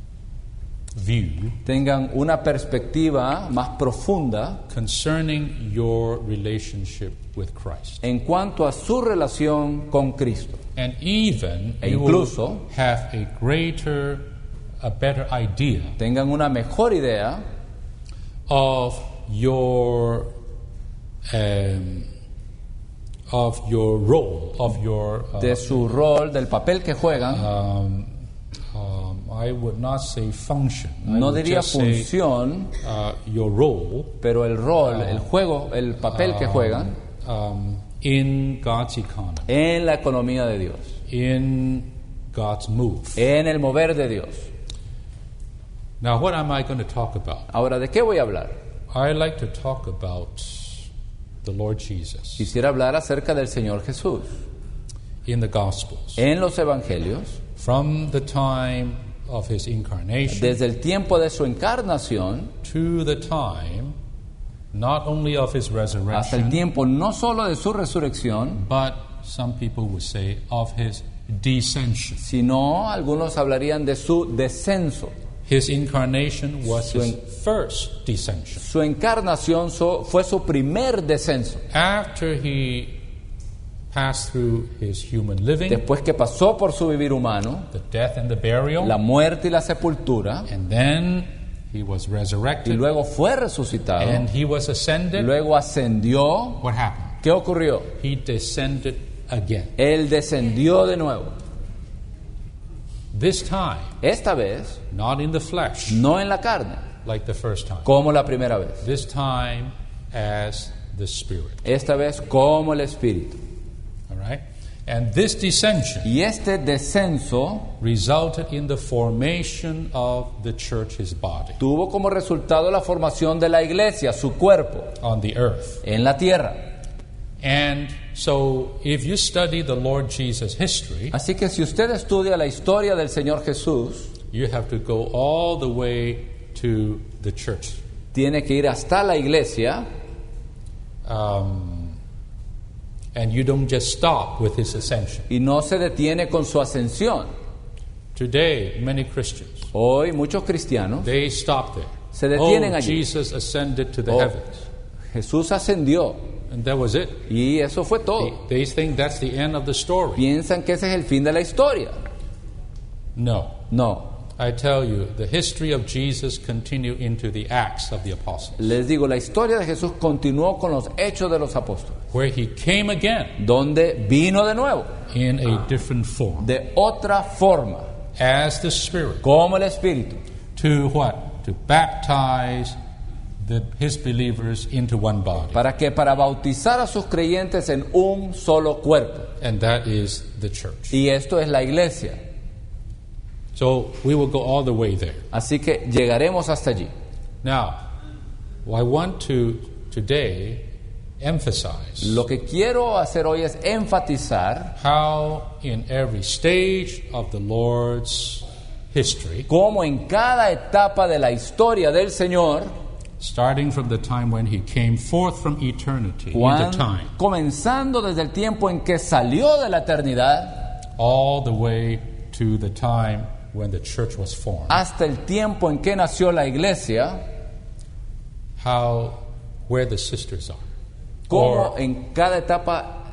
view tengan una perspectiva más profunda concerning your relationship with Christ. en cuanto a su relación con Cristo. And even E you incluso- will have a greater, a better idea Tengan una mejor idea of your um, of your role, of your uh, de su rol, del papel que juegan. um, um, I would not say function. I No would diría just say, función, uh, your role pero el rol, el juego, el papel que juegan um, in God's economy, en la economía de Dios, in God's move. en el mover de Dios. Now, what am I going to talk about? Ahora, ¿de qué voy a hablar? I like to talk about the Lord Jesus Quisiera hablar acerca del Señor Jesús. in the Gospels, En los evangelios, from the time of his incarnation desde el tiempo de su encarnación to the time not only of his hasta el resurrection, tiempo no solo de su resurrección, but some people would say of his descension. sino algunos hablarían de su descenso. His incarnation was Su his en- first descension. Su encarnación so- fue su primer descenso. After he passed through his human living, Después que pasó por su vivir humano, the death and the burial, la muerte y la sepultura, and then he was y resurrected, luego fue resucitado, and he was ascended. luego ascendió. What happened? ¿Qué ocurrió? He descended again. Él descendió de nuevo. This time, Esta vez, not in the flesh, no en la carne, like the first time. como la primera vez. This time as the Spirit. Esta vez como el Espíritu. All right? And this descension Y este descenso resulted in the formation of the church, his body, tuvo como resultado la formación de la iglesia, su cuerpo, on the earth. en la tierra. And so, if you study the Lord Jesus' history, Así que si usted estudia la historia del Señor Jesús, you have to go all the way to the church. tiene que ir hasta la iglesia, Um, and you don't just stop with his ascension. y no se detiene con su ascensión. Today, many Christians, Hoy muchos cristianos, they stop there. Se detienen Oh, allí. Jesus ascended to the Oh. heavens. Jesús ascendió, And that was it. y eso fue todo. They, they think that's the end of the story. Piensan que ese es el fin de la historia. No. No, I tell you, the history of Jesus continued into the Acts of the Apostles, les digo, la historia de Jesús continuó con los hechos de los apóstoles, where he came again donde vino de nuevo, in a different form, de otra forma, as the Spirit, como el Espíritu, to what? To baptize the, his believers into one body. para que para bautizar a sus creyentes en un solo cuerpo. And that is the church. Y esto es la iglesia. So we will go all the way there. Así que llegaremos hasta allí. Now, I want to today emphasize Lo que quiero hacer hoy es enfatizar how in every stage of the Lord's history, cómo en cada etapa de la historia del Señor, starting from the time when he came forth from eternity Juan, into time, comenzando desde el tiempo en que salió de la eternidad all the way to the time when the church was formed, hasta el tiempo en que nació la iglesia, how where the sisters are, cómo or en cada etapa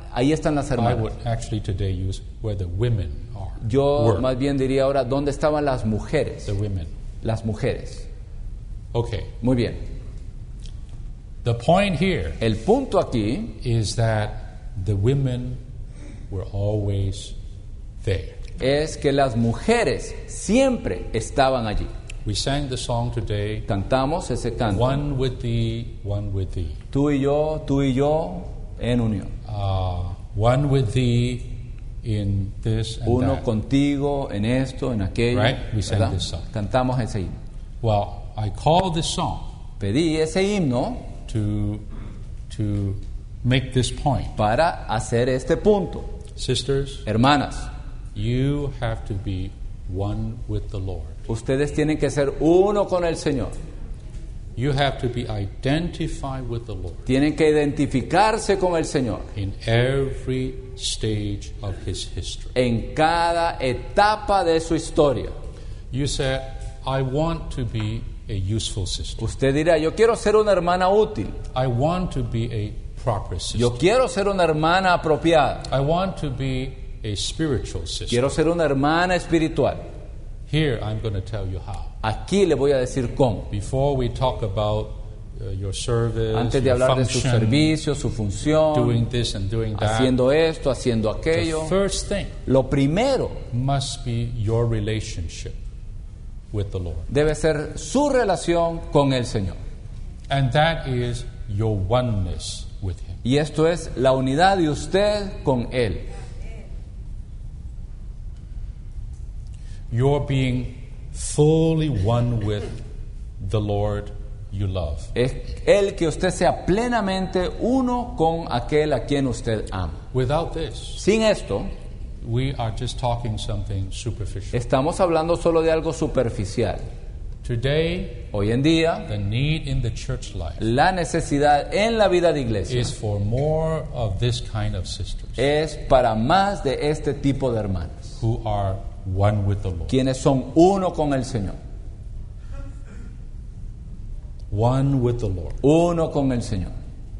ahí están las I hermanas. would actually today use where the women are. Yo were, más bien diría ahora, ¿dónde estaban las mujeres? the women. Las mujeres. Okay. Muy bien. The point here El punto aquí is that the women were always there. es que las mujeres siempre estaban allí. We sang the song today, Cantamos ese canto. one with thee, one with thee. Tú y yo, tú y yo en unión. Uh, one with thee in this and Uno that. contigo en esto, en aquello. Right, we sang ¿verdad? this song. Cantamos ese himno. Well, I call this song Pedí ese himno to, to make this point. para hacer este punto. Sisters, Hermanas, you have to be one with the Lord. ustedes tienen que ser uno con el Señor. You have to be identified with the Lord Tienen que identificarse con el Señor in every stage of His history. en cada etapa de su historia. You said, I want to be a useful sister. Usted dirá, yo quiero ser una hermana útil. I want to be a proper sister. Yo quiero ser una hermana apropiada. I want to be a spiritual sister. Quiero ser una hermana espiritual. Here I'm going to tell you how. Aquí le voy a decir cómo. Before we talk about uh, your service, Antes de your hablar de su function, servicio, su función, doing this and doing that, haciendo esto, haciendo the aquello, first thing lo primero must be your relationship with the Lord. debe ser su relación con el Señor. And that is your oneness with Him. Y esto es la unidad de usted con Él. You're being fully one with the Lord you love. Es el que usted sea plenamente uno con aquel a quien usted ama. Without this, Sin esto, we are just talking something superficial. estamos hablando solo de algo superficial. Today, Hoy en día, the need in the church life la necesidad en la vida de iglesia is for more of this kind of sisters es para más de este tipo de hermanas, who are one with the Lord. quienes son uno con el Señor. One with the Lord. Uno con el Señor.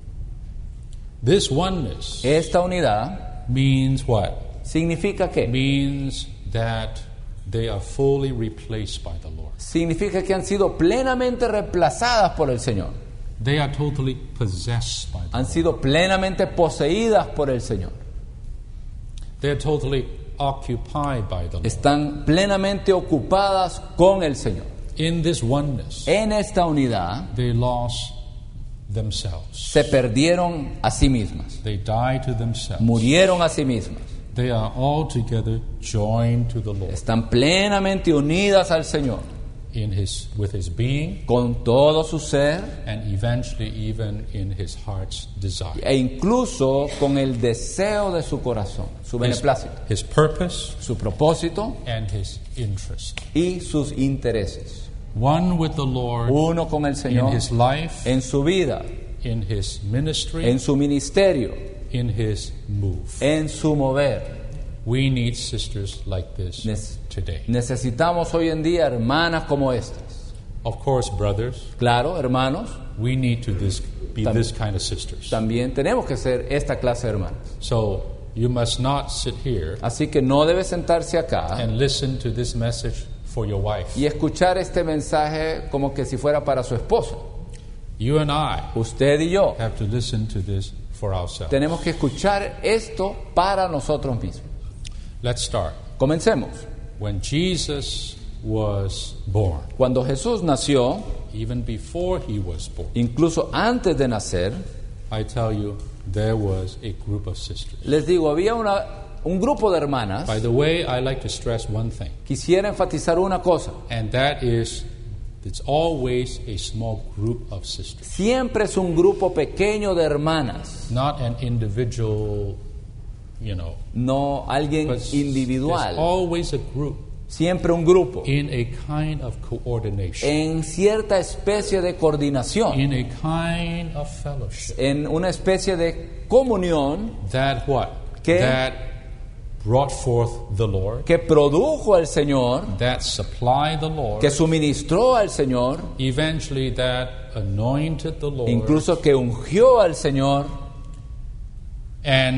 This oneness Esta unidad means what? significa que Means that they are fully replaced by the Lord. significa que han sido plenamente reemplazadas por el Señor. They are totally possessed by the Han Lord. sido plenamente poseídas por el Señor. They are totally occupied by the Lord. Están plenamente ocupadas con el Señor. In this oneness, En esta unidad they lost themselves. se perdieron a sí mismas, They died to themselves. murieron a sí mismas. They are all together joined to the Lord Están plenamente unidas al Señor in his with his being con todo su ser and eventually even in his heart's desire. e incluso con el deseo de su corazón, su His, beneplácito, his purpose su propósito and his interest. y sus intereses. One with the Lord Uno con el in Señor his life, en su vida, in his ministry, en su ministerio, in his move. en su mover. We need sisters like this Nes- today. Necesitamos hoy en día hermanas como estas. Of course, brothers, Claro, hermanos, we need to this, be Tam- this kind of sisters. también tenemos que ser esta clase de hermanas. So you must not sit here Así que no debe sentarse acá and listen to this message for your wife. y escuchar este mensaje como que si fuera para su esposa. You and I Usted y yo have to listen to this for ourselves. tenemos que escuchar esto para nosotros mismos. Let's start. Comencemos. When Jesus was born, Cuando Jesús nació, even before he was born, incluso antes de nacer, I tell you, there was a group of sisters. les digo, había una, un grupo de hermanas. By the way, I like to stress one thing, Quisiera enfatizar una cosa. and that is it's always a small group of sisters, Siempre es un grupo pequeño de hermanas, not an individual, you know, no alguien but there's individual. always a group Siempre un grupo in a kind of coordination, en cierta especie de coordinación, in a kind of fellowship. en una especie de comunión That what? Que- That brought forth the Lord, que produjo al Señor, that supplied the Lord, que suministró al Señor, eventually that anointed the Lord, incluso que ungió al Señor and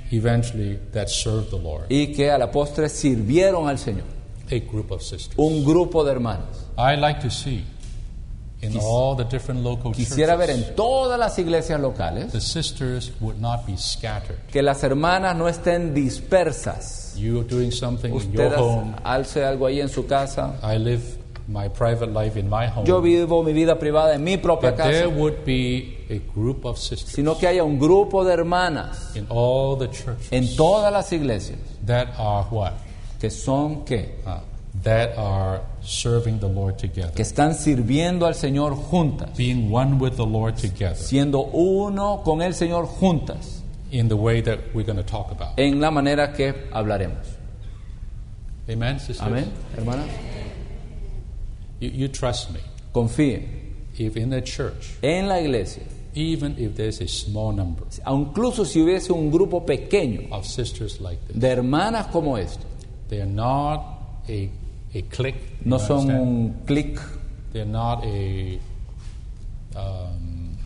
eventually that served the Lord. y que a la postre sirvieron al Señor. A group of sisters. Un grupo de hermanas. I like to see in Quis- all the different local Quisiera ver churches en todas las iglesias locales the sisters would not be scattered. que las hermanas no estén dispersas. You are doing something in Usted your home. alce algo ahí en su casa. I live my private life in my home. Yo vivo mi vida privada en mi propia But there casa. would be a group of sisters Sino que haya un grupo de hermanas in all the churches en todas las iglesias that are what? que son ¿qué? Uh, that are serving the Lord together. Que están sirviendo al Señor juntas, Being one with the Lord together siendo uno con el Señor juntas, in the way that we're going to talk about. en la manera que hablaremos. Amen, sisters? Amén, hermanas. You, you trust me. Confíen If in a church, en la iglesia, even if there's a small number incluso si hubiese un grupo pequeño of sisters like this, de hermanas como esta, they are not a, a clique. you no son understand? un clic, They're not a um,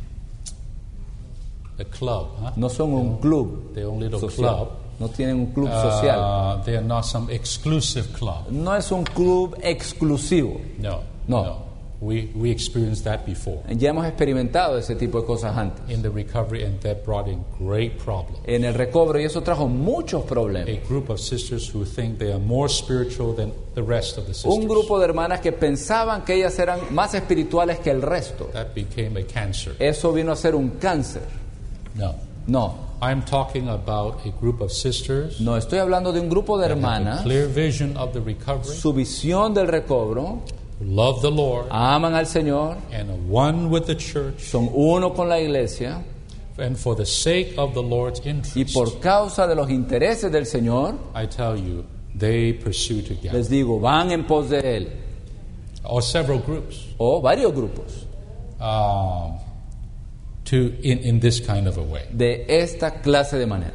a club. Huh? no son un club They're only a little social, club. no tienen un club social, Uh, they are not some exclusive club. no es un club exclusivo. No, No. We we experienced that before Ya hemos experimentado ese tipo de cosas antes in the recovery, and that brought in great problems. en el recobro y eso trajo muchos problemas. A group of sisters who think they are more spiritual than the rest of the sisters. Un grupo de hermanas que pensaban que ellas eran más espirituales que el resto. That became a cancer. Eso vino a ser un cáncer. No. No, I'm talking about a group of sisters no estoy hablando de un grupo de that have a hermanas. clear vision of the recovery, Su visión del recobro, who love the Lord, aman al Señor, and are one with the church, son uno con la iglesia and for the sake of the Lord's y interest, por causa de los intereses del Señor, I tell you, they pursue together. les digo, van en pos de Él. Or several groups. O varios grupos Um, to in, in this kind of a way. de esta clase de manera.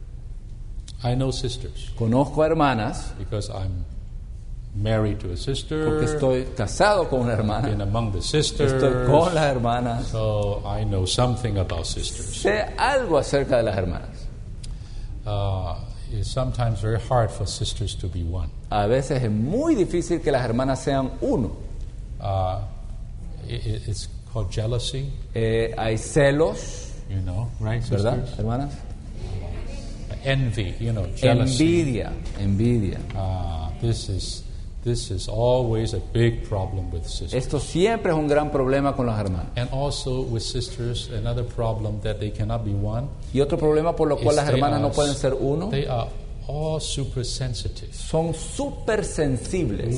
I know sisters Conozco a hermanas because I'm married to a sister, porque estoy casado con una been hermana, among the sisters, estoy con las hermanas, so I know something about sisters. sé algo acerca de las hermanas. Uh, it's sometimes very hard for sisters to be one. A veces es muy difícil que las hermanas sean uno. Uh, it, it- it's called jealousy, Eh, hay celos, you know, right, ¿verdad, sisters? hermanas? Envy, you know, jealousy. Envidia, envidia. Uh, this is this is always a big problem with sisters. Esto siempre es un gran problema con las hermanas. And also with sisters, another problem that they cannot be one. Y otro problema por lo cual is las they hermanas are- no pueden ser uno, They are all super sensitive. son súper sensibles.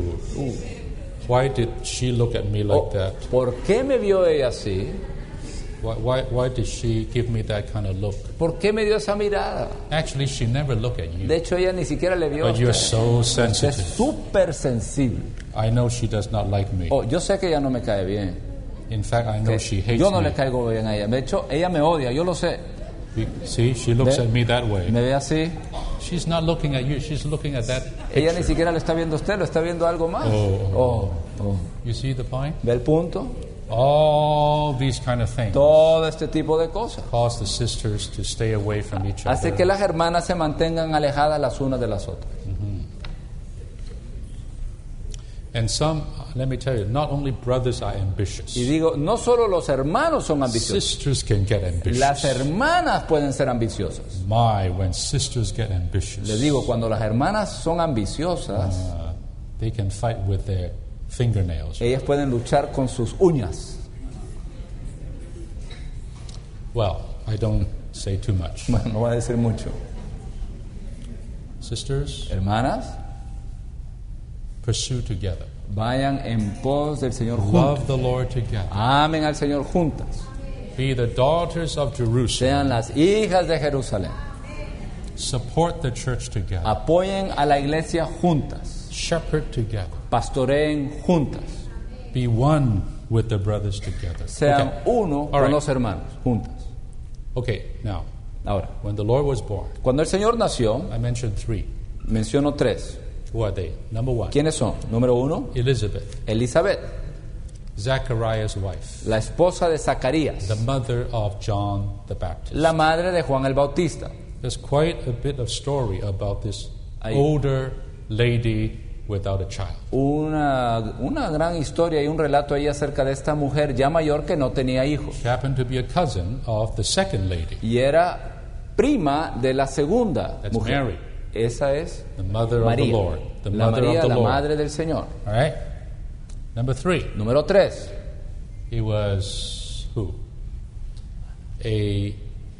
Why did she look at me Oh, like that? ¿Por qué me vio ella así? Why, why, why did she give me that kind of look? ¿Por qué me dio esa mirada? Actually, she never looked at you. De hecho, ella ni siquiera le vio a But you're usted. so Usted es sensitive. súper sensible. I know she does not like me. Oh, yo sé que ella no me cae bien. In fact, I know Que she hates yo no me. le caigo bien a ella. De hecho, ella me odia, yo lo sé. Be- See, she looks Ve- at me that way. Me ve así. She's not looking at you. She's looking at that Ella ni picture. siquiera lo está viendo a usted, lo está viendo algo más. Oh. Oh, oh. You see the point? ¿Ve el punto? All these kind of things Todo este tipo de cosas cause the sisters to stay away from each hace other. que las hermanas se mantengan alejadas las unas de las otras. And some, let me tell you, not only brothers are ambitious. Y digo, no solo los hermanos son ambiciosos, Sisters can get ambitious. las hermanas pueden ser ambiciosas. My, when sisters get ambitious, Les digo, cuando las hermanas son ambiciosas, uh, they can fight with their fingernails. ellas pueden luchar con sus uñas. Well, I don't say too much. Bueno, no voy a decir mucho. Sisters, Hermanas, pursue together. vayan en pos del Señor juntas. Love the Lord together. Amen al Señor juntas. Be the daughters of Jerusalem. Sean las hijas de Jerusalén. Support the church together. Apoyen a la iglesia juntas. Shepherd together. Pastoreen juntas. Be one with the brothers together. Sean Okay. uno All con right. los hermanos juntas. Okay, now, Ahora, when the Lord was born, cuando el Señor nació, I mentioned three. menciono tres. Who are they? Number one, ¿Quiénes son? Número uno, Elizabeth, Elizabeth, Zachariah's wife, la esposa de Zacarías, the mother of John the Baptist. la madre de Juan el Bautista. There's quite a bit of story about this Hay older lady without a child. una, una gran historia y un relato ahí acerca de esta mujer ya mayor que no tenía hijos. She happened to be a cousin of the second lady, Y era prima de la segunda That's mujer. Mary. Esa es the mother of the María, Lord. The la mother María, of the la Lord. madre del Señor. All right? Number three, Número tres, he was who? A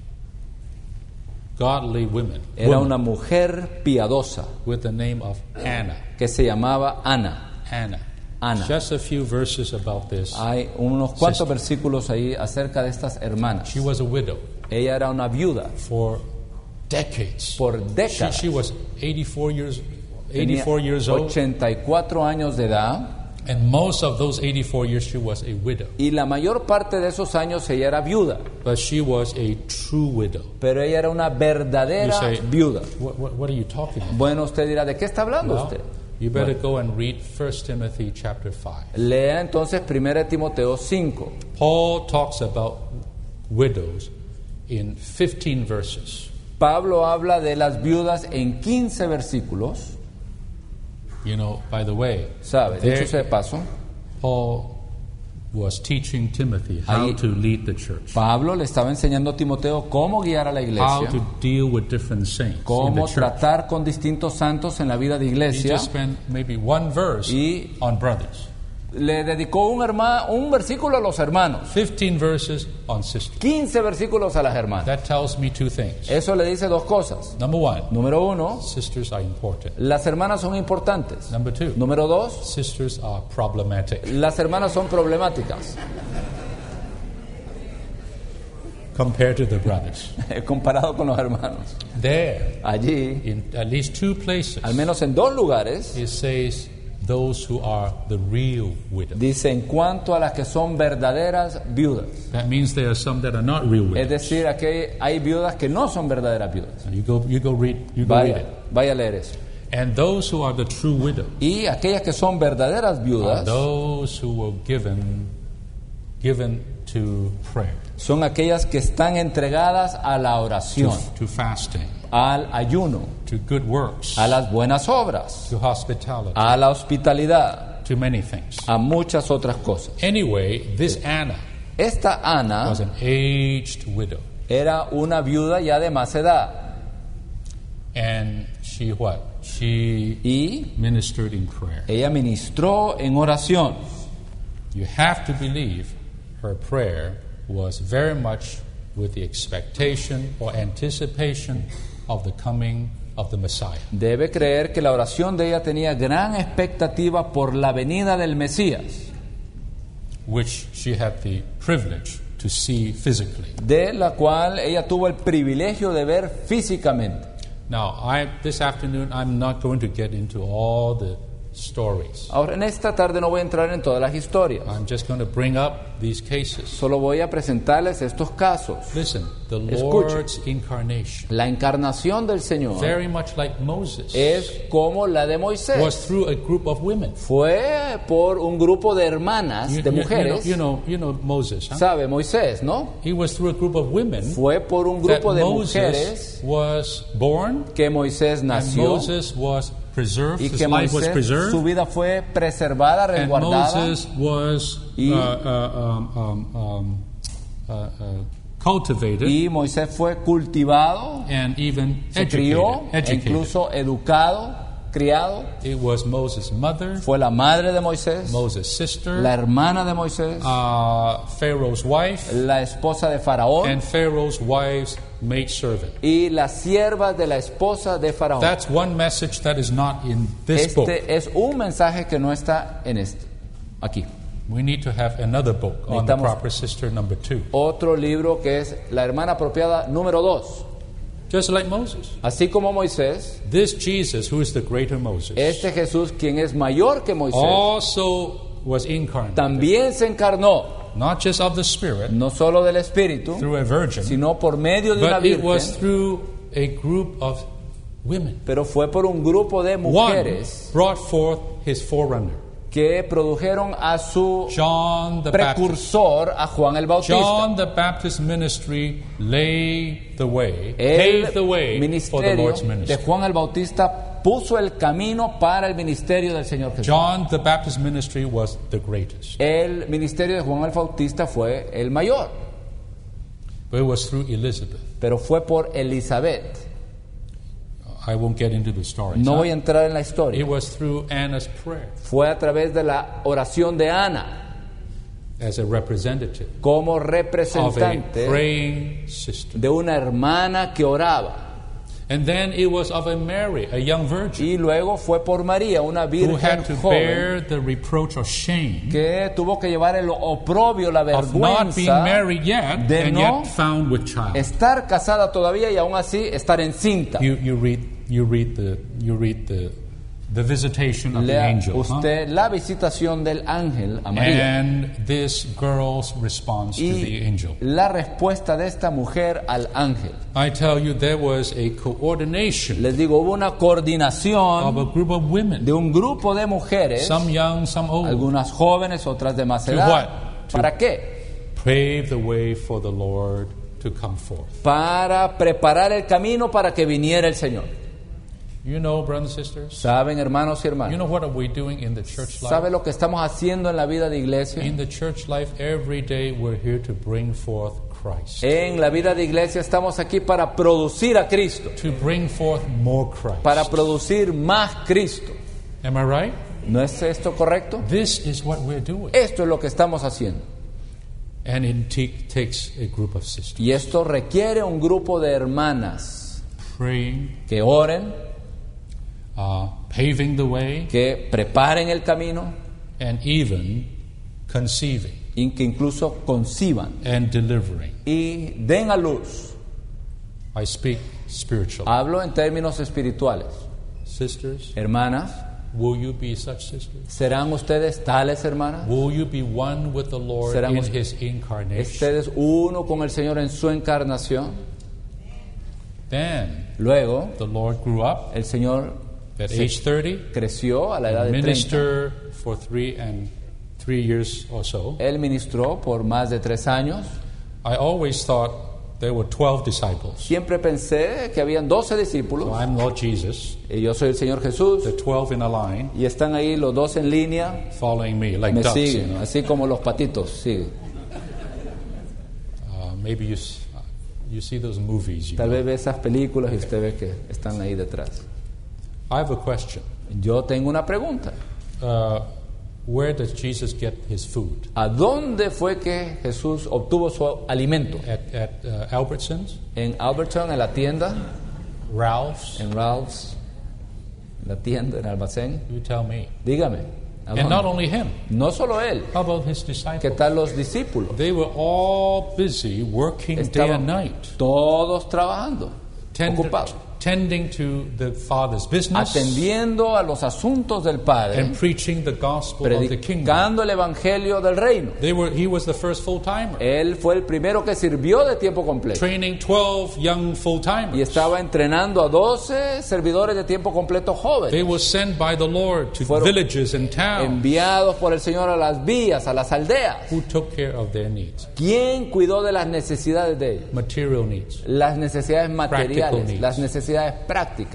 godly woman, era woman una mujer piadosa with the name of Anna. que se llamaba Ana. Anna. Ana. Just a few verses about this. Hay unos cuantos Sister. versículos ahí acerca de estas hermanas. She was a widow Ella era una viuda for decades. por She, décadas. she was eighty-four years, Tenía eighty-four years old, ochenta y cuatro años de edad and most of those eighty-four years she was a widow. y la mayor parte de esos años ella era viuda, But she was a true widow. pero ella era una You verdadera say, viuda. What, what, what are you talking about? Bueno, usted dirá, ¿de qué está hablando Well, usted? you better go and read First Timothy chapter five. Lea entonces primera de Timoteo cinco. Paul talks about widows in fifteen verses. Pablo habla de las viudas en quince versículos. You know, by the way, ¿Sabe? De there- hecho, sea de paso, Paul was teaching Timothy how Ahí- to lead the church, Pablo le estaba enseñando a Timoteo cómo guiar a la how iglesia, to deal with different saints in the cómo church. tratar con distintos santos en la vida de He iglesia. just spent maybe one verse Y on brothers, le dedicó un, herma- un versículo a los hermanos, fifteen verses on sisters. quince versículos a las hermanas. That tells me two things. Eso le dice dos cosas. Number one, Número uno, sisters are important. las hermanas son importantes. Number two, Número dos, sisters are problematic las hermanas son problemáticas compared to the brothers. comparado con los hermanos. There, Allí, in at least two places, al menos en dos lugares, it says those who are the real widows. dice en cuanto a las que son verdaderas viudas. That means there are some that are not real Es widows. decir, aquí hay viudas que no son verdaderas viudas. You go, you go read, you go read Vaya, it. vaya a leer eso. And those who are the true widows Y aquellas que son verdaderas are viudas those who were given, given to prayer, son aquellas que están entregadas a la to, oración, to fasting, al ayuno, to good works, a las buenas obras, to hospitality, a la hospitalidad, to many things. a muchas otras cosas. Anyway, this Anna Esta Ana was an aged widow, era una viuda ya de más edad and she what? She y ministered in prayer. ella ministró en oración. You have to believe her prayer was very much with the expectation or anticipation of the coming of the Messiah. Debe creer que la oración de ella tenía gran expectativa por la venida del Mesías, Which she had the privilege to see physically. de la cual ella tuvo el privilegio de ver físicamente. Now, I, this afternoon, I'm not going to get into all the stories. Ahora, en esta tarde no voy a entrar en todas las historias, I'm just going to bring up these cases. solo voy a presentarles estos casos. Listen, the Escuche. Lord's incarnation, La encarnación del Señor very much like Moses, es como la de was Moisés. through a group of women. Fue por un grupo de hermanas, You, de you- you know, mujeres. you know, you know Moses, huh? ¿Sabe? Moisés, ¿no? He was through a group of women Fue por un that grupo de Moses mujeres was born, que Moisés and nació Moses was preserved, y his que life was Moisés, preserved, su vida fue preservada, and resguardada, Moses was uh, Y- uh, um, um, um, uh, uh, cultivated y Moisés fue cultivado, and even se crió, educated. e educated. incluso educado, criado. It was Moses' mother, Fue la madre de Moisés, Moses' sister, la hermana de Moisés, uh, Pharaoh's wife, la esposa de Faraón and Pharaoh's wife's maidservant. y las siervas de la esposa de Faraón. That's one message that is not in this book. Este es un mensaje que no está en este, aquí. We need to have another book on the Necesitamos- proper sister number two. Otro libro que es la hermana apropiada número dos. Just like Moses. Así como Moisés, This Jesus, who is the greater Moses, este Jesús, quien es mayor que Moisés, also was incarnate, también se encarnó, not just of the Spirit, no solo del Espíritu, through a virgin, sino por medio de una but it was virgen, through a group of women. pero fue por un grupo de One mujeres. brought forth his forerunner. que produjeron a su John the Baptist. precursor, a Juan el Bautista. John the Baptist ministry laid the way, El paved the way for the ministerio Lord's de ministry. Juan el Bautista puso el camino para el ministerio del Señor Jesús. John the Baptist ministry was the greatest. El ministerio de Juan el Bautista fue el mayor, But it was through Elizabeth. pero fue por Elizabeth. I won't get into the story. No voy a entrar en la It historia. was through Anna's prayer Fue a través de la oración de Ana as a representative como of a representante praying sister. de una hermana que oraba. And then it was of a Mary, a young virgin, Y luego fue por María, una who virgen had to joven bear the reproach or shame que tuvo que llevar el oprobio, la of not being vergüenza married yet de and no yet found with child. estar casada todavía y aún así estar encinta. You, you read you read the you read the the visitation of the Lea angel, huh? usted la visitación del ángel a María And this girl's response to the y angel. la respuesta de esta mujer al ángel. I tell you, there was a coordination Les digo, hubo una of coordinación a group of women, de un grupo de mujeres, some young, some old, algunas jóvenes, otras de más To edad. what? To- ¿Para qué? pave the way for the Lord to come forth. Para preparar el camino para que viniera el Señor. You know, brothers and sisters, ¿Saben, hermanos y you hermanas? know what are we doing in the church life? ¿Sabe lo que estamos haciendo en la vida de iglesia? In the church life, every day we're here to bring forth Christ, En la vida de iglesia estamos aquí para producir a Cristo, to bring forth more Christ. para producir más Cristo. Am I right? ¿No es esto correcto? This is what we're doing. Esto es lo que estamos haciendo. And it te- takes a group of sisters Y esto requiere un grupo de hermanas praying, que oren, uh, paving the way, que preparen el camino and even conceiving y que incluso conciban and delivering. y den a luz. I speak spiritually. Hablo en términos espirituales. Sisters, Hermanas, will you be such sisters? ¿serán ustedes tales hermanas? Will you be one with the Lord Serán in us- His incarnation? ¿Ustedes uno con el Señor en su encarnación? Then Luego, the Lord grew up el Señor at se age thirty, creció a la edad de treinta. minister for three and three years or so. Él ministró por más de tres años. I always thought there were twelve disciples. Siempre pensé que habían doce discípulos. So I'm Lord Jesus, Y yo soy el Señor Jesús. the twelve in a line, Y están ahí los dos en línea. following me like Me ducks. You siguen, know? así como los patitos. Siguen. Uh, maybe you s- you see those movies. You Tal know. vez ve esas películas y usted ve que están ahí detrás. I have a question. Yo tengo una pregunta. Uh, where does Jesus get his food? ¿A dónde fue que Jesús obtuvo su alimento? At, at uh, Albertsons, ¿En Alberton, en la tienda? Ralph's? ¿En Ralph's? ¿En la tienda, en el almacén? You tell me. Dígame. ¿a And not dónde? only him. No solo él. How about his ¿Qué disciples? tal los discípulos? They were all busy working day and Estaban night, todos trabajando, tend- ocupados, tending to the Father's business atendiendo a los asuntos del Padre, and preaching the gospel of the kingdom. predicando el evangelio del reino. They were. He was the first full timer, Él fue el primero que sirvió de tiempo completo training twelve young full y timers. estaba entrenando a doce servidores de tiempo completo jóvenes, They were sent by the Lord to Fueron villages and towns enviados por el Señor a las vías, a las aldeas. who took care of their needs, ¿Quién cuidó de las necesidades de ellos? material needs. Las necesidades materiales, needs. las necesidades prácticas.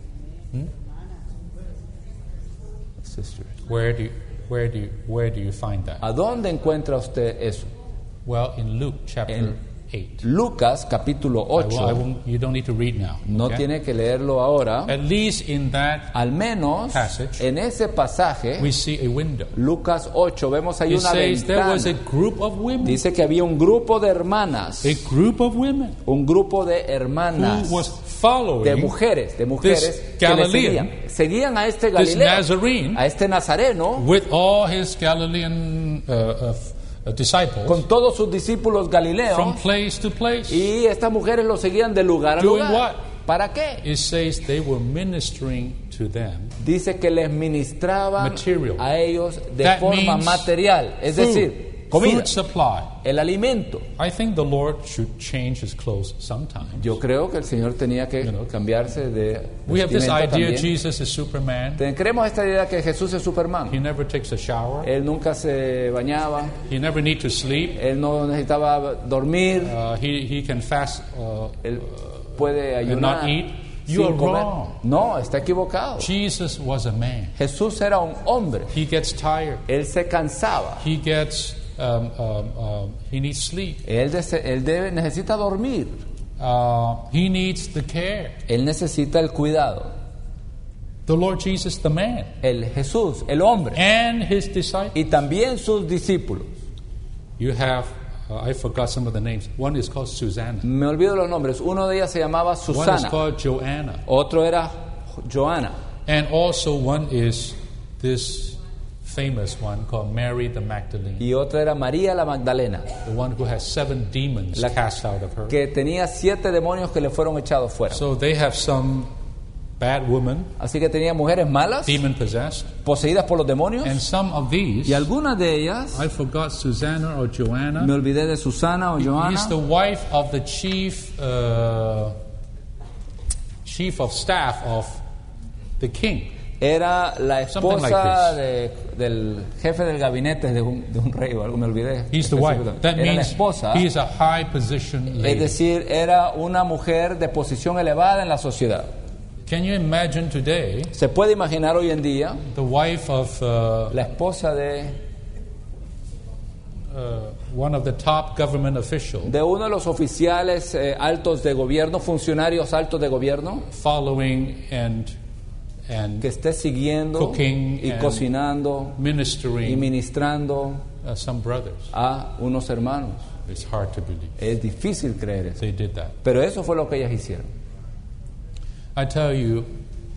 Where do you, where do you, where do you find that? ¿A dónde encuentra usted eso? Well, in Luke chapter En eight. Lucas capítulo I won't- I ocho. won't- you don't need to read now. No okay? tiene que leerlo ahora. At least in that Al menos Passage. en ese pasaje, we see a window. Lucas ocho, vemos ahí It una says there was a ventana. group of women, Dice que había un grupo de hermanas, a group of women un grupo de who hermanas, was following de mujeres, de mujeres this que le Galilean, seguían. Seguían a este this Galileo, Nazarene, a este Nazareno, with all his Galilean uh, uh, uh, disciples con todos sus discípulos from galileos, place to place. y estas mujeres lo seguían de lugar a Doing lugar. what? ¿Para qué? It says they were ministering to them. Dice que les ministraban Material. a ellos de That forma means material, es food. decir, comida, food supply. el alimento. I think the Lord should change his clothes sometimes. Yo creo que el Señor tenía que You know, cambiarse de We have this vestimenta idea también. Jesus is Superman. Ten- Creemos esta idea que Jesús es He Superman. never takes a shower. Él nunca se bañaba, He never need to sleep. él no necesitaba dormir, Uh, he, he can fast uh, él puede and ayunar not eat. You sin are comer. wrong. No, está equivocado. Jesus was a man. Jesús era un hombre. He gets tired. Él se cansaba. He gets, um, um, um, he needs sleep. Él, dese- él debe, necesita dormir. Uh, he needs the care. Él necesita el cuidado. The Lord Jesus, the man, El Jesús, el hombre. and his disciples. Y también sus discípulos. You have, uh, I forgot some of the names. One is called Susanna. Me olvido los nombres. Uno de ellas se llamaba One is Susana. called Joanna. Otro era Joana. And also one is this famous one called Mary the Magdalene. Y otra era María la Magdalena, The one who has seven demons La- cast out of her. que tenía siete demonios que le fueron echados fuera. So they have some bad woman, Así que tenía mujeres malas, demon possessed. poseídas por los demonios. And some of these, Y algunas de ellas, I forgot Susanna or me Joanna. olvidé de Susana o He's Joana, the wife of the chief, uh, chief of staff of the king. era la Something like esposa this. de- del jefe del gabinete de un, de un rey o algo, me olvidé. He's the wife. That Era la means esposa, he is a high position es lady. decir, era una mujer de posición elevada en la sociedad. Can you imagine today Se puede imaginar hoy en día the wife of uh, la esposa de, uh, one of the top government officials de uno de los oficiales eh, altos de gobierno, funcionarios altos de gobierno, following and and que esté siguiendo Cooking y and cocinando y ministering ministrando uh, some brothers? a unos hermanos? It's hard to believe Es difícil creer eso. they did that. Pero eso fue lo que ellas hicieron. I tell you,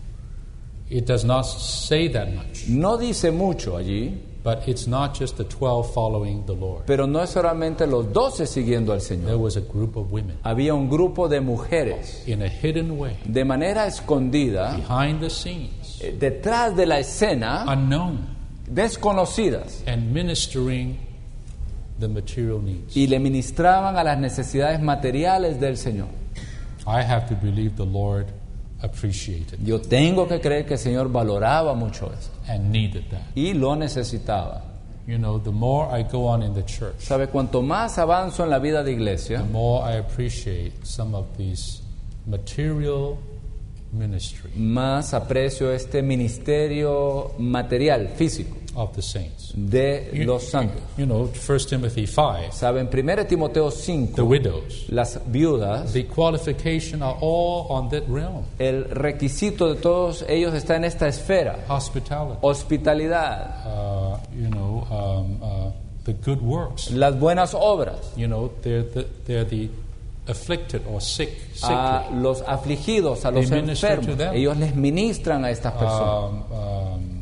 it does not say that much. No dice mucho allí, But it's not just the twelve following the Lord. pero no es solamente los doce siguiendo al Señor. There was a group of women Había un grupo de mujeres in a hidden way, de manera escondida, behind the scenes, eh, detrás de la escena, unknown, desconocidas, and ministering the material needs. y le ministraban a las necesidades materiales del Señor. I have to believe the Lord appreciated Yo tengo que creer que el Señor valoraba mucho eso and needed that. y lo necesitaba. You know, the more I go on in the church, ¿Sabe? Cuanto más avanzo en la vida de the iglesia, more I appreciate some of these material ministry más aprecio este ministerio material, físico, of the saints. de You, los santos. you know, First Timothy five, ¿Saben? primero Timoteo the cinco, widows, las viudas, the qualification are all on that realm. el requisito de todos ellos está en esta esfera. Hospitality, Hospitalidad, uh, you know, um, uh, the good works. las buenas obras, You know, they're the, they're the afflicted or sick, a sickly. los afligidos, a los They minister to enfermos. them. Ellos les ministran a estas personas. Um, um,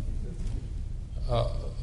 uh,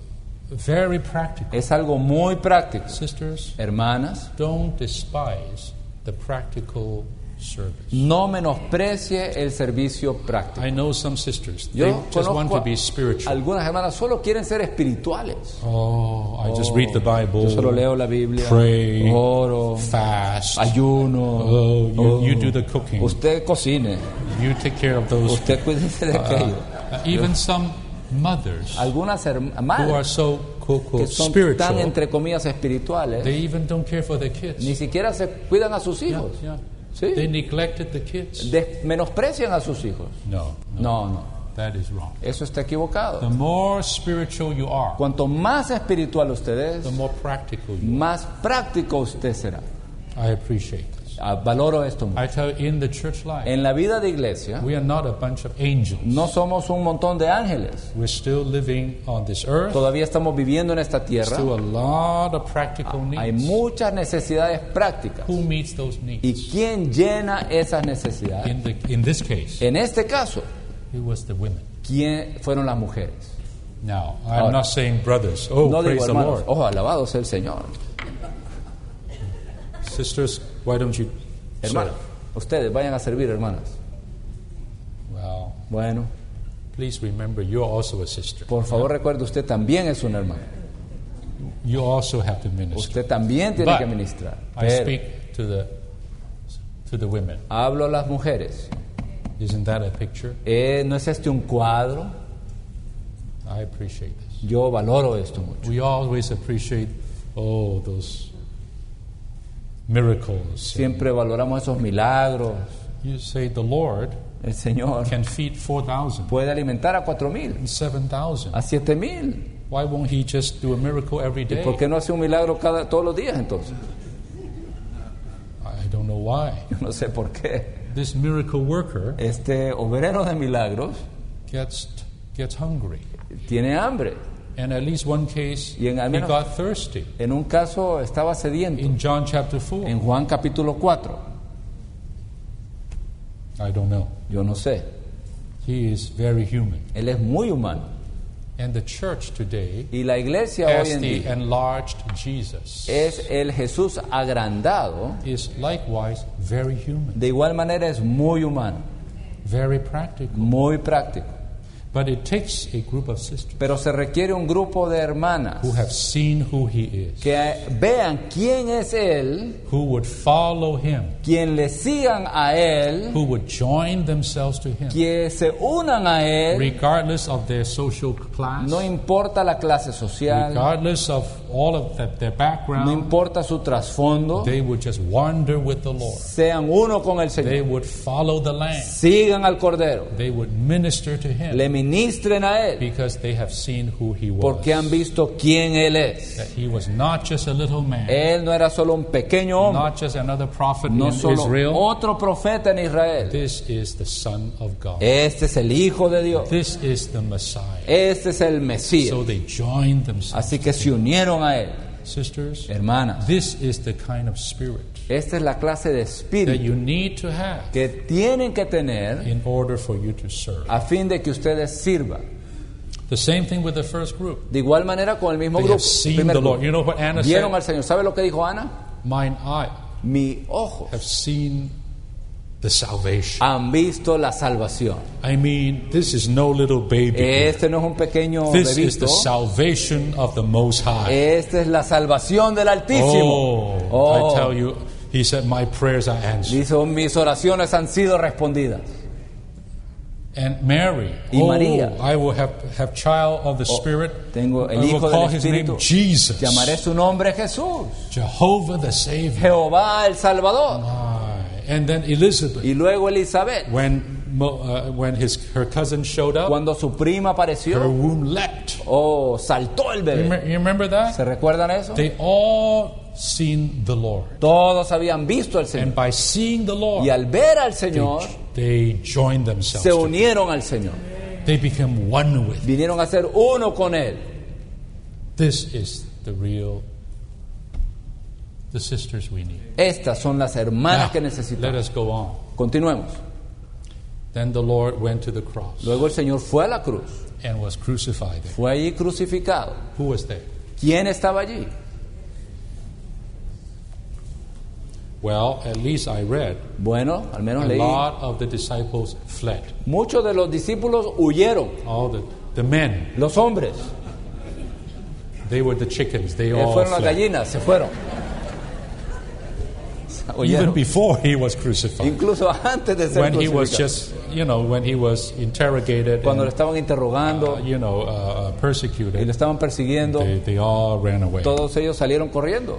very practical. Es algo muy práctico. Sisters, Hermanas, don't despise the practical service. no menosprecie el servicio práctico. I know some sisters, they Yo just want conozco to be spiritual. algunas hermanas solo quieren ser espirituales. Oh, I just read the Bible, Yo solo leo la Biblia, pray, oro, fast. ayuno. Oh, you, oh. you do the cooking. Usted cocine, You take care of those. usted cuídese de aquello. Uh, even some mothers Algunas who are hermanas so quote, que quote, son tan spiritual, entre comillas espirituales, they even don't care for their kids. ni siquiera se cuidan a sus Yeah, hijos. yeah. ¿Sí? They neglected the kids. Des- menosprecian a sus hijos. No, no, No, no, that is wrong. eso está The equivocado. more spiritual you are, Cuanto más espiritual usted es, the more practical you más práctico usted será. are. I appreciate this. Ah, valoro esto mucho. I tell you, in the church life, En la vida de iglesia, we are not a bunch of angels. no somos un montón de ángeles. We're still living on this earth. Todavía estamos viviendo en esta tierra. Still a lot of practical Hay needs. muchas necesidades prácticas. Who meets those needs? ¿Y quién llena esas necesidades? In, the, in this case, En este caso, it was the women. ¿quién fueron las mujeres? Now, I'm Ahora, not saying brothers. Oh, No praise digo the hermanos, Lord. ojo, alabado sea el Señor. Sisters, why don't you Hermanos, serve? ustedes vayan a servir, hermanas. Well, Bueno, please remember you're also a sister. por favor recuerde, usted también es una hermana. you also have to minister. Usted también tiene But que ministrar. I Pero speak to the to the women. hablo a las mujeres. Isn't that a picture? Eh, ¿No es este un cuadro? I appreciate this. Yo valoro esto mucho. We always appreciate, oh, those miracles. Siempre valoramos esos milagros. You say the Lord El Señor can feed four thousand puede alimentar a cuatro mil, and seven thousand. a siete mil. Why won't He just do a miracle every ¿Y day? por qué no hace un milagro cada, todos los días entonces? I don't know why. Yo no sé por qué. This miracle worker Este obrero de milagros gets gets hungry. tiene hambre. And at least one case, Y en al he menos- got thirsty. En un caso estaba sediento. In John chapter four. En Juan capítulo cuatro. I don't know. Yo no sé. He is very human. Él es muy humano. And the church today, Y la iglesia hoy as en the día enlarged Jesus, es el Jesús agrandado. is likewise very human, De igual manera es muy humano, very practical. muy práctico. But it takes a group of sisters Pero se requiere un grupo de hermanas who have seen who He is, que vean quién es Él, who would follow Him, quien le sigan a Él, who would join themselves to Him, que se unan a Él, regardless of their social class, no importa la clase social, regardless of all of that, their no background. importa su trasfondo, They would just wander with the Lord. sean uno con el They Señor, would follow the Lamb. sigan al Cordero, They would minister to Him le ministren a Él, because they have seen who He was. porque han visto quién Él es. That He was not just a little man, Él no era solo un pequeño hombre, not just another prophet no in solo Israel. otro profeta en Israel. This is the Son of God. Este es el Hijo de Dios. This is the Messiah. Este es el Mesías. So they joined themselves. Así que se unieron a Él. Sisters, Hermanas, this is the kind of spirit esta es la clase de that espíritu you need to have que tienen que tener in order for you to serve. a fin de que ustedes sirvan. The same thing with the first group. De igual manera con el mismo They grupo. have seen primer the Lord. grupo. You know what Anna Vieron said? al Señor. ¿Sabe lo que dijo Ana? Mine eye Mis ojos have seen the salvation. han visto la salvación. I mean, this is no little baby. Este no es un pequeño This is bebito. the salvation of the Most High. Esta es la salvación del Altísimo. Oh, Oh. I tell you, he said, my prayers are answered. Dijo, mis oraciones han sido respondidas. And Mary, Y oh, María. I will have, have child of the Spirit. Tengo el I will Hijo call del his name Espíritu. Jesus. Llamaré su nombre Jesús. Jehovah the Savior. Jehová el Salvador. My. And then Elizabeth, Y luego Elizabeth. when Mo- uh, when his her cousin showed up, Cuando su prima her apareció, womb leapt. oh, saltó el You, bebé. remember, you remember that? ¿Se recuerdan eso? They all seen the Lord, Todos habían visto al and Señor. by seeing the Lord, Y al ver al they, Señor, they joined themselves. se to him. unieron al Señor. They became one with him. Vinieron a ser uno con Él. This is the real, the sisters we need. Estas son las hermanas Now, que let necesitamos. us go on. Continuemos. Then the Lord went to the cross Luego el Señor fue a la cruz. and was crucified there. Fue allí crucificado. Who was there? ¿Quién estaba allí? Well, at least I read Bueno, al menos a leí. lot of the disciples fled. Muchos de los discípulos huyeron. All the, the men, Los hombres they were the chickens. They eh, all fueron las fled. gallinas, se fueron. Even Huyeron. before he was crucified. Incluso antes de ser When he was crucificado. just, you know, when he was interrogated Cuando le and, estaban interrogando uh, you know, uh, uh, y le persecuted, estaban persiguiendo, they, they all ran away. todos ellos salieron corriendo.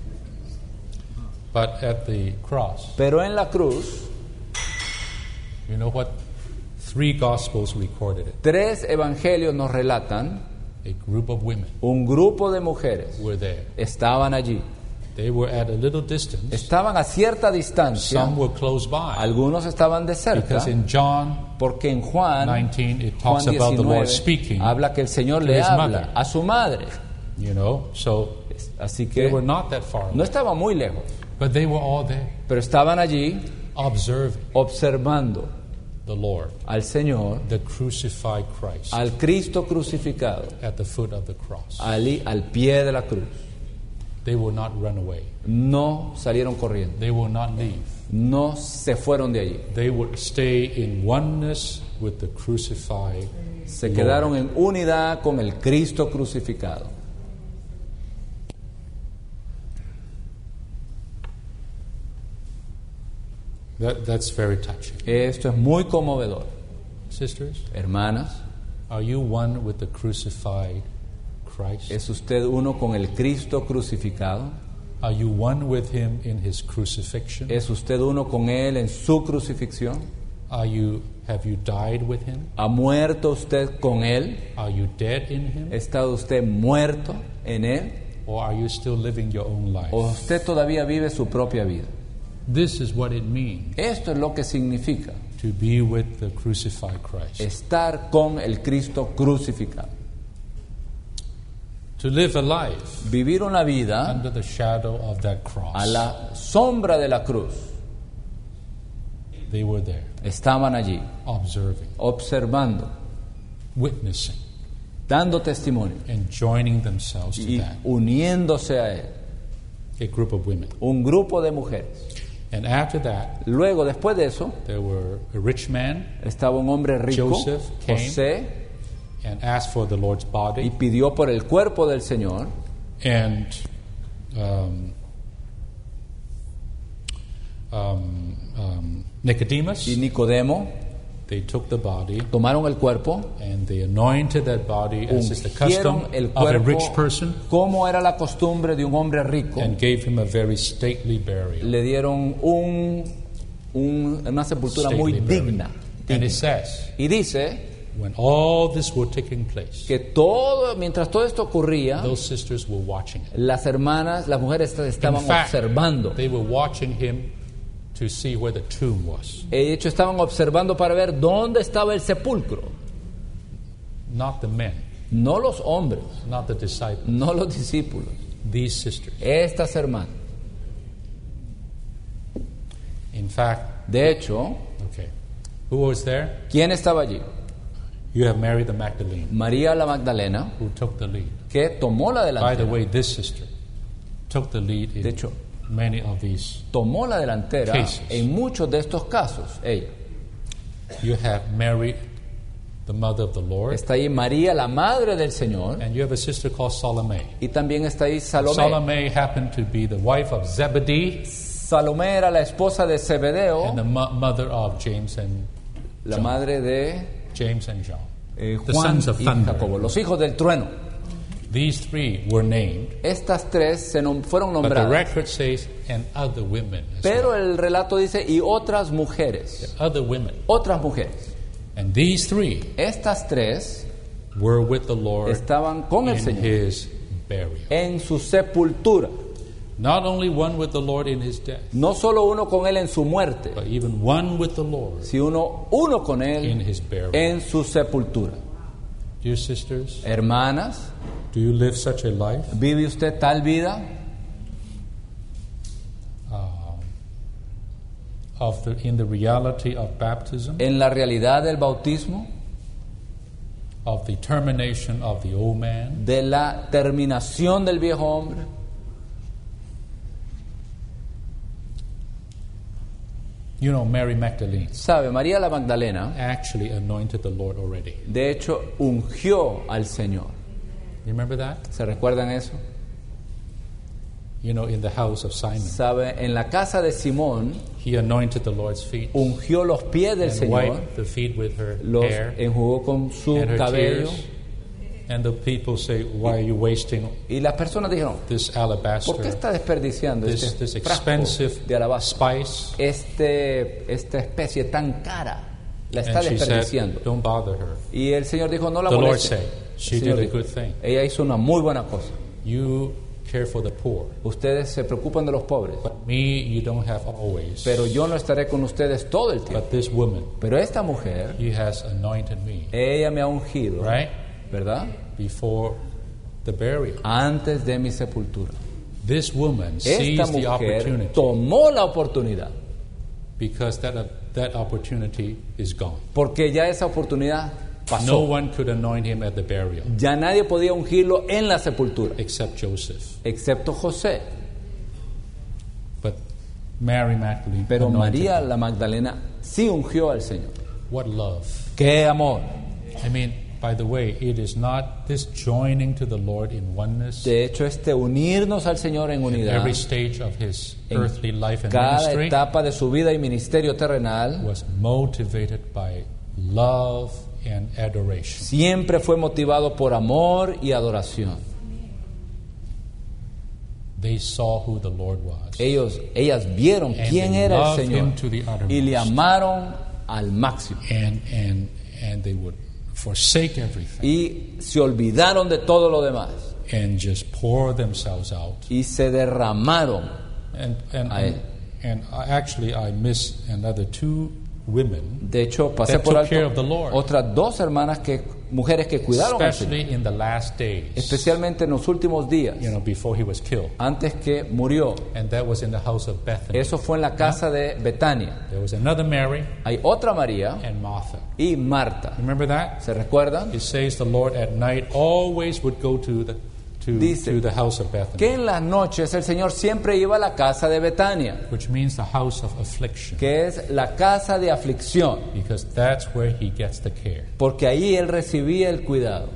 But at the cross, Pero en la cruz, you know what? Three Gospels recorded it. tres evangelios nos relatan, A group of women un grupo de mujeres were there. estaban allí. They were at a little distance. Estaban a cierta distancia, Some were close by. algunos estaban de cerca, Because in John porque en Juan, nineteen, it Juan talks about the Lord diecinueve speaking habla que el Señor to le his habla mother. a su madre. You know, so Así they que were not that far no away. estaba muy lejos, But they were all there, pero estaban allí observing observando the Lord, al Señor, the crucified Christ, al Cristo crucificado, at the foot of the cross. allí al pie de la cruz. They will not run away. No salieron corriendo, They will not leave. no se fueron de allí. They will stay in oneness with the crucified Se Lord. quedaron en unidad con el Cristo crucificado. That, that's very touching. Esto es muy conmovedor. Sisters, Hermanas, are you one with the crucified Christ? ¿es usted uno con el Cristo crucificado? Are you one with him in his crucifixion? ¿Es usted uno con Él en su crucifixión? Are you, have you died with him? ¿Ha muerto usted con Él? Are you dead in him? ¿Ha estado usted muerto en Él? Or are you still living your own life? ¿O usted todavía vive su propia vida? This is what it means Esto es lo que significa to be with the crucified Christ. estar con el Cristo crucificado. To live a life Vivir una vida under the shadow of that a cross. la sombra de la cruz. They were there, Estaban allí, observing, observando, witnessing, dando testimonio and joining themselves to y that. uniéndose a Él. A group of women. Un grupo de mujeres. And after that, Luego, después de eso, there were a rich man estaba un hombre rico, Joseph came. José, and asked for the Lord's y body. pidió por el cuerpo del Señor. And um, um, um, Nicodemus, Y Nicodemo they took the body tomaron el cuerpo, and they anointed that body as is the ungieron custom el of a rich cuerpo person, como era la costumbre de un hombre rico. and gave him a very stately burial. Le dieron un, un- una sepultura Stately muy burial. digna. And digna. it says, Y dice when all this were taking place, que todo, mientras todo esto ocurría, those sisters were watching it. las hermanas, las mujeres estaban In fact, observando. they were watching him to see where the tomb was, De hecho, estaban observando para ver dónde estaba el sepulcro. not the men, No los hombres, not the disciples, no los discípulos, these sisters. estas hermanas. In fact, De hecho, okay, who was there? ¿quién estaba allí? You have Mary the Magdalene, María la Magdalena, who took the lead. que tomó la By the delantera. way, this sister took the lead De in hecho, many of these. tomó la delantera Cases. en muchos de estos casos. Ella. You have Mary, the mother of the Lord, Está ahí María, la madre del Señor, and you have a sister called Salome. y también está ahí Salomé. Salome happened to be the wife of Zebedee Salomé era la esposa de and Zebedeo, the mo- mother of James and la John. madre de James and John. eh, The Juan sons of y thunder. Jacobo, los hijos del trueno. These three were named, Estas tres se nom- fueron but the nombradas, record says, and other women. As pero well. el relato dice, y otras mujeres, Other women. otras mujeres. And these three Estas tres were with the Lord estaban con el in Señor his burial. en su sepultura. Not only one with the Lord in his death, No solo uno con él en su muerte, but even one with the Lord sino uno con in él his burial. en su sepultura. Dear sisters, Hermanas, do you live such a life? ¿vive usted tal vida? Uh, of the, in the reality of baptism, En la realidad del bautismo, of the termination of the old man, de la terminación del viejo hombre. you know, Mary Magdalene Sabe, María la Magdalena, actually anointed the Lord already. de hecho, ungió al Señor. You remember that? ¿Se recuerdan eso? You know, in the house of Simon, Sabe, en la casa de Simón, he anointed the Lord's feet ungió los pies del and Señor, wiped the feet with her los hair enjugó con su and her cabello. tears. And the people say, why are you wasting Y las personas dijeron, this ¿por qué alabaster, está desperdiciando this, este this frasco expensive de alabastro? spice? Este, esta especie tan cara, la está And she desperdiciando. said, don't bother her. Y el Señor dijo, no la The Lord moleste. said, she El Señor did a dijo, good thing. ella hizo una muy buena cosa. You care for the poor. Ustedes se preocupan de los pobres, But me, you don't have always. pero yo no estaré con ustedes todo el tiempo. But this woman, Pero esta mujer, he has anointed me, ella me ha ungido, right? ¿verdad? Before the burial. Antes de mi sepultura. This woman Esta seized the mujer opportunity tomó la oportunidad, because that, that opportunity is gone. porque ya esa oportunidad No pasó. one could anoint him at the burial Ya nadie podía ungirlo en la sepultura, except Joseph. excepto José. But Mary Magdalene Pero anointed María him. la Magdalena sí ungió al Señor. What love. ¡Qué amor! I mean, by the way, it is not this joining to the Lord in oneness De hecho, este unirnos al Señor en in unidad every stage of his en earthly life and cada ministry etapa de su vida y ministerio terrenal was motivated by love and adoration. siempre fue motivado por amor y adoración. They saw who the Lord was. Ellos, ellas vieron And quién they era el loved Señor him to the uttermost. y le amaron al máximo. And, and, and they would forsake everything Y se olvidaron de todo lo demás and just pour themselves out. y se derramaron. And, and, a él. and, and I, actually, I miss another two women, De hecho, pasé that por took care of alto the Lord. otras dos hermanas que mujeres que cuidaron al Señor, especially in the last days, especialmente en los últimos días, you know, before he was killed. antes que murió. And that was in the house of Bethany. Eso fue en la casa de Betania. There was another Mary Hay otra María and Martha. y Marta. Remember that? ¿Se recuerdan? It says the Lord at night always would go to the to, Dice to the house of Bethany, Que en las noches el Señor siempre iba a la casa de Betania, which means the house of affliction, que es la casa de aflicción, because that's where he gets the care. porque ahí Él recibía el cuidado.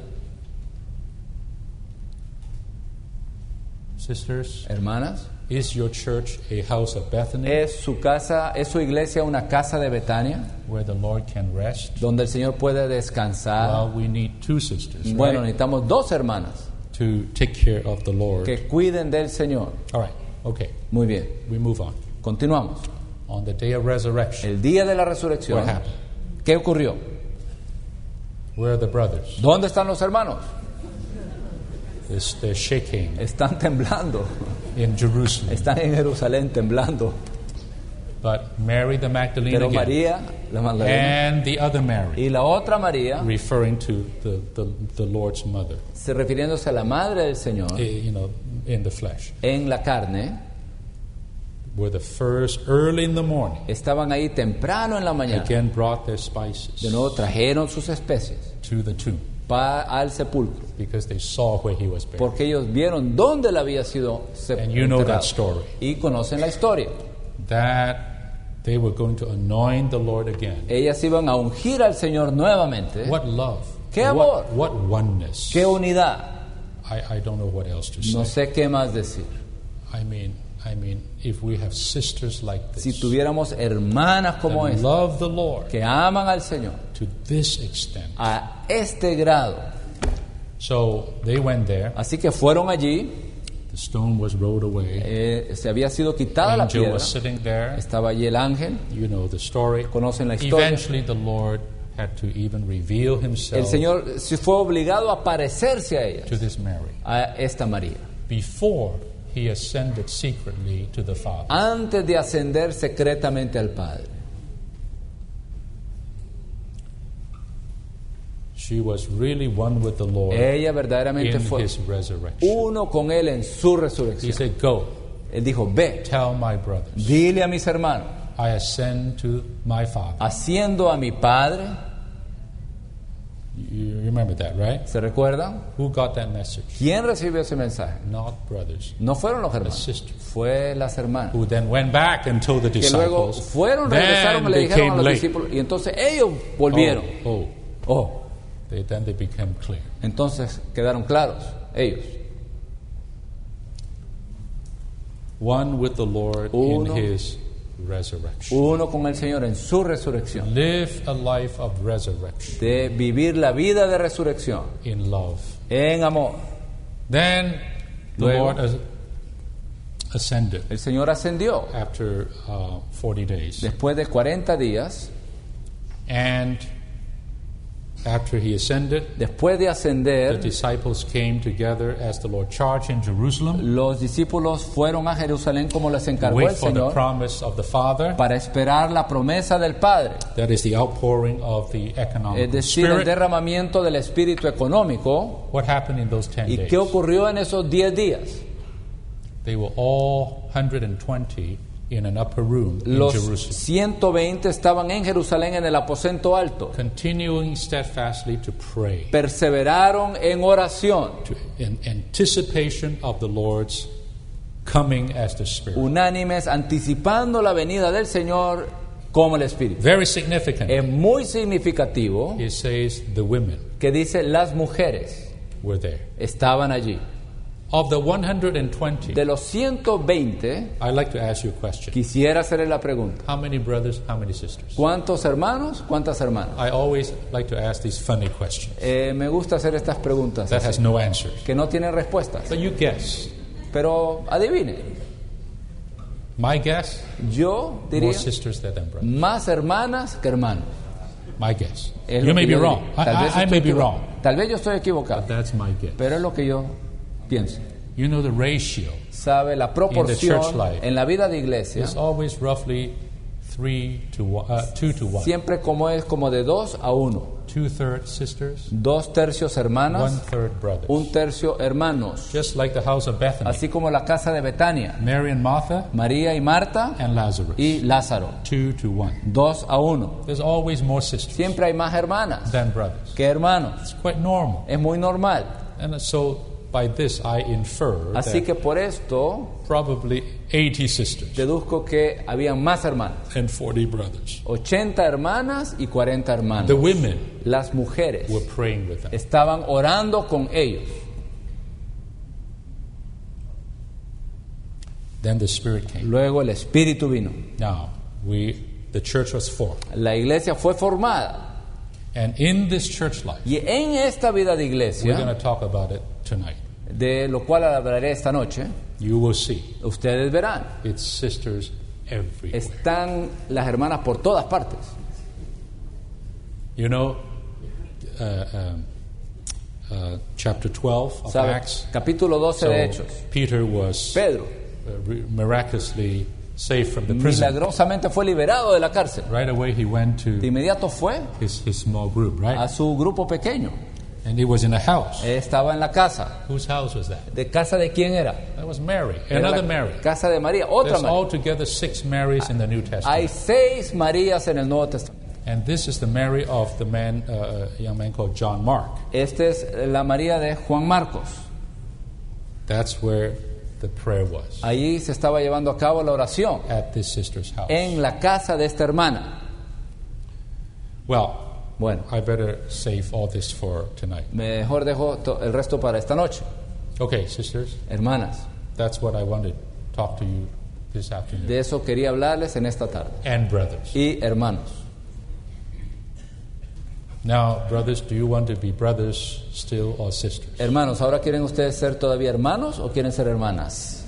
Sisters, Hermanas, is your church a house of Bethany ¿es su casa, es su iglesia una casa de Betania, where the Lord can rest? donde el Señor puede descansar? Well, we need two sisters, Bueno, right, necesitamos dos hermanas to take care of the Lord. que cuiden del Señor. All right, okay, Muy bien, we move on. continuamos. On the day of resurrection, El día de la resurrección, what happened? ¿qué ocurrió? Where are the brothers? ¿Dónde están los hermanos? It's, they're shaking Están temblando, in Jerusalem. están en Jerusalén temblando. But Mary the Magdalene Pero again, María, la Magdalena, and the other Mary, y la otra María, referring to the, the, the Lord's mother, se refiriéndose a la madre del Señor, eh, you know, in the flesh, en la carne, were the first early in the morning, estaban ahí temprano en la mañana. again brought their spices De nuevo trajeron sus especies to the tomb, pa- al sepulcro, because they saw where he was buried. porque ellos vieron dónde él había sido sep- And you know that enterrado. story, Y conocen la historia. that they were going to anoint the Lord again. Ellas iban a ungir al Señor nuevamente. What love, Qué amor. what, what oneness. ¡Qué unidad! I, I don't know what else to say. No sé qué más decir. I mean, I mean, if we have sisters like this, Si tuviéramos hermanas como that esta, love the Lord que aman al Señor to this extent. a este grado. So they went there. Así que fueron allí, The stone was rolled away. eh, se había sido quitada la Angel piedra, was sitting there. estaba allí el ángel, You know the story. conocen la historia. Eventually, the Lord had to even reveal El Himself Señor se fue obligado a parecerse a ella, to this Mary a esta María, before He ascended secretly to the Father. antes de ascender secretamente al Padre. She was really one with the Lord Ella verdaderamente in fue His resurrection. uno con Él en su He resurrección. said, "Go, Él dijo, ve, tell my brothers, dile a mis hermanos, I ascend to my Father." haciendo a mi Padre, You remember that, right? ¿se recuerdan? Who got that message? ¿Quién recibió ese mensaje? Not brothers, No fueron los the hermanos, sisters, fue las hermanas. who then went back and told the Que luego disciples. fueron, regresaron y Then le they dijeron a came los late. discípulos, y entonces ellos volvieron. Oh, oh. Oh, They, then they became clear. entonces quedaron claros ellos. One with the Lord Uno. in His resurrection. Uno con el Señor en su resurrección. Live a life of resurrection De vivir la vida de resurrección in love. en amor. Then the Luego. Lord as- ascended El Señor ascendió after uh, forty days. después de cuarenta días. And after He ascended, Después de the ascender, disciples came together as the Lord charged in Jerusalem. los discípulos fueron a Jerusalén como les encargó Wait el for the Señor promise of the Father. para esperar la promesa del Padre, That is the outpouring of the economic es decir, el spirit. derramamiento del espíritu económico. What happened in those ten ¿Y days? qué ocurrió en esos diez días? They were all one hundred twenty in an upper room in Los Jerusalem, ciento veinte estaban en Jerusalén en el aposento alto. continuing steadfastly to pray, Perseveraron en oración, to, in anticipation of the Lord's coming as the Spirit. unánimes, anticipando la venida del Señor como el Espíritu. Very significant. Es muy significativo It says the women que dice las mujeres were there. estaban allí. Of the one hundred twenty, De los ciento veinte, I'd like to ask you a question. quisiera hacerle la pregunta. How many brothers, how many sisters? ¿Cuántos hermanos? ¿Cuántas hermanas? I always like to ask these funny questions Eh, me gusta hacer estas preguntas that así, has no answers. que no tienen respuestas. But you guess. Pero adivine, My guess, yo more diría sisters than brothers. más hermanas que hermanos. My guess. Es You lo may que be yo wrong. diría. I, Tal vez I, I estoy may be equivo- wrong. Tal vez yo estoy equivocado, But that's my guess. pero es lo que yo pienso. You know the ratio Sabe, la church proporción life en la vida de iglesia is always roughly three to one, uh, two to one. siempre como es como de dos a uno. Two thirds sisters, Dos tercios one hermanas, third brothers. un tercio hermanos. Just like the house of Bethany. Así como la casa de Betania, Mary and Martha María y Marta and Lazarus. y Lázaro. Two to one. Dos a uno. There's always more sisters Siempre hay más hermanas than brothers. que hermanos. It's quite normal. Es muy normal. And so by this I infer Así that que por esto probably eighty sisters deduzco que habían más hermanas. and forty brothers. ochenta hermanas y cuarenta hermanos. The women Las mujeres were praying with them. estaban orando con ellos. Then the Spirit came. Luego el Espíritu vino. Now, we the church was formed. La iglesia fue formada. And in this church life, Y en esta vida de we're going iglesia, to talk about it tonight. de lo cual hablaré esta noche, You will see ustedes verán, it's sisters everywhere. están las hermanas por todas partes. You know, uh, um, uh, chapter twelve of ¿Sabe? Acts. Capítulo doce So de Hechos. Peter was Pedro uh, re- miraculously saved from the prison. milagrosamente fue liberado de la cárcel. Right away, he went De to inmediato fue his, his small group, a right? su grupo pequeño. And he was in a house. Estaba en la casa. Whose house was that? ¿De casa de quién era? That was Mary, Era another la Mary. casa de María, otra There's María. altogether six Marys in the New Testament. Hay seis Marías en el Nuevo Testamento. And this is the Mary of the man, uh, a young man called John Mark. Esta es la María de Juan Marcos. That's where the prayer was, Allí se estaba llevando a cabo la oración at this sister's house. en la casa de esta hermana. Well, Bueno, I better save all this for tonight. mejor dejo to- el resto para esta noche. Okay, sisters, Hermanas, that's what I wanted to talk to you this afternoon. de eso quería hablarles en esta tarde. And brothers. Y hermanos, Now, brothers, do you want to be brothers still or sisters? hermanos, ¿ahora quieren ustedes ser todavía hermanos o quieren ser hermanas?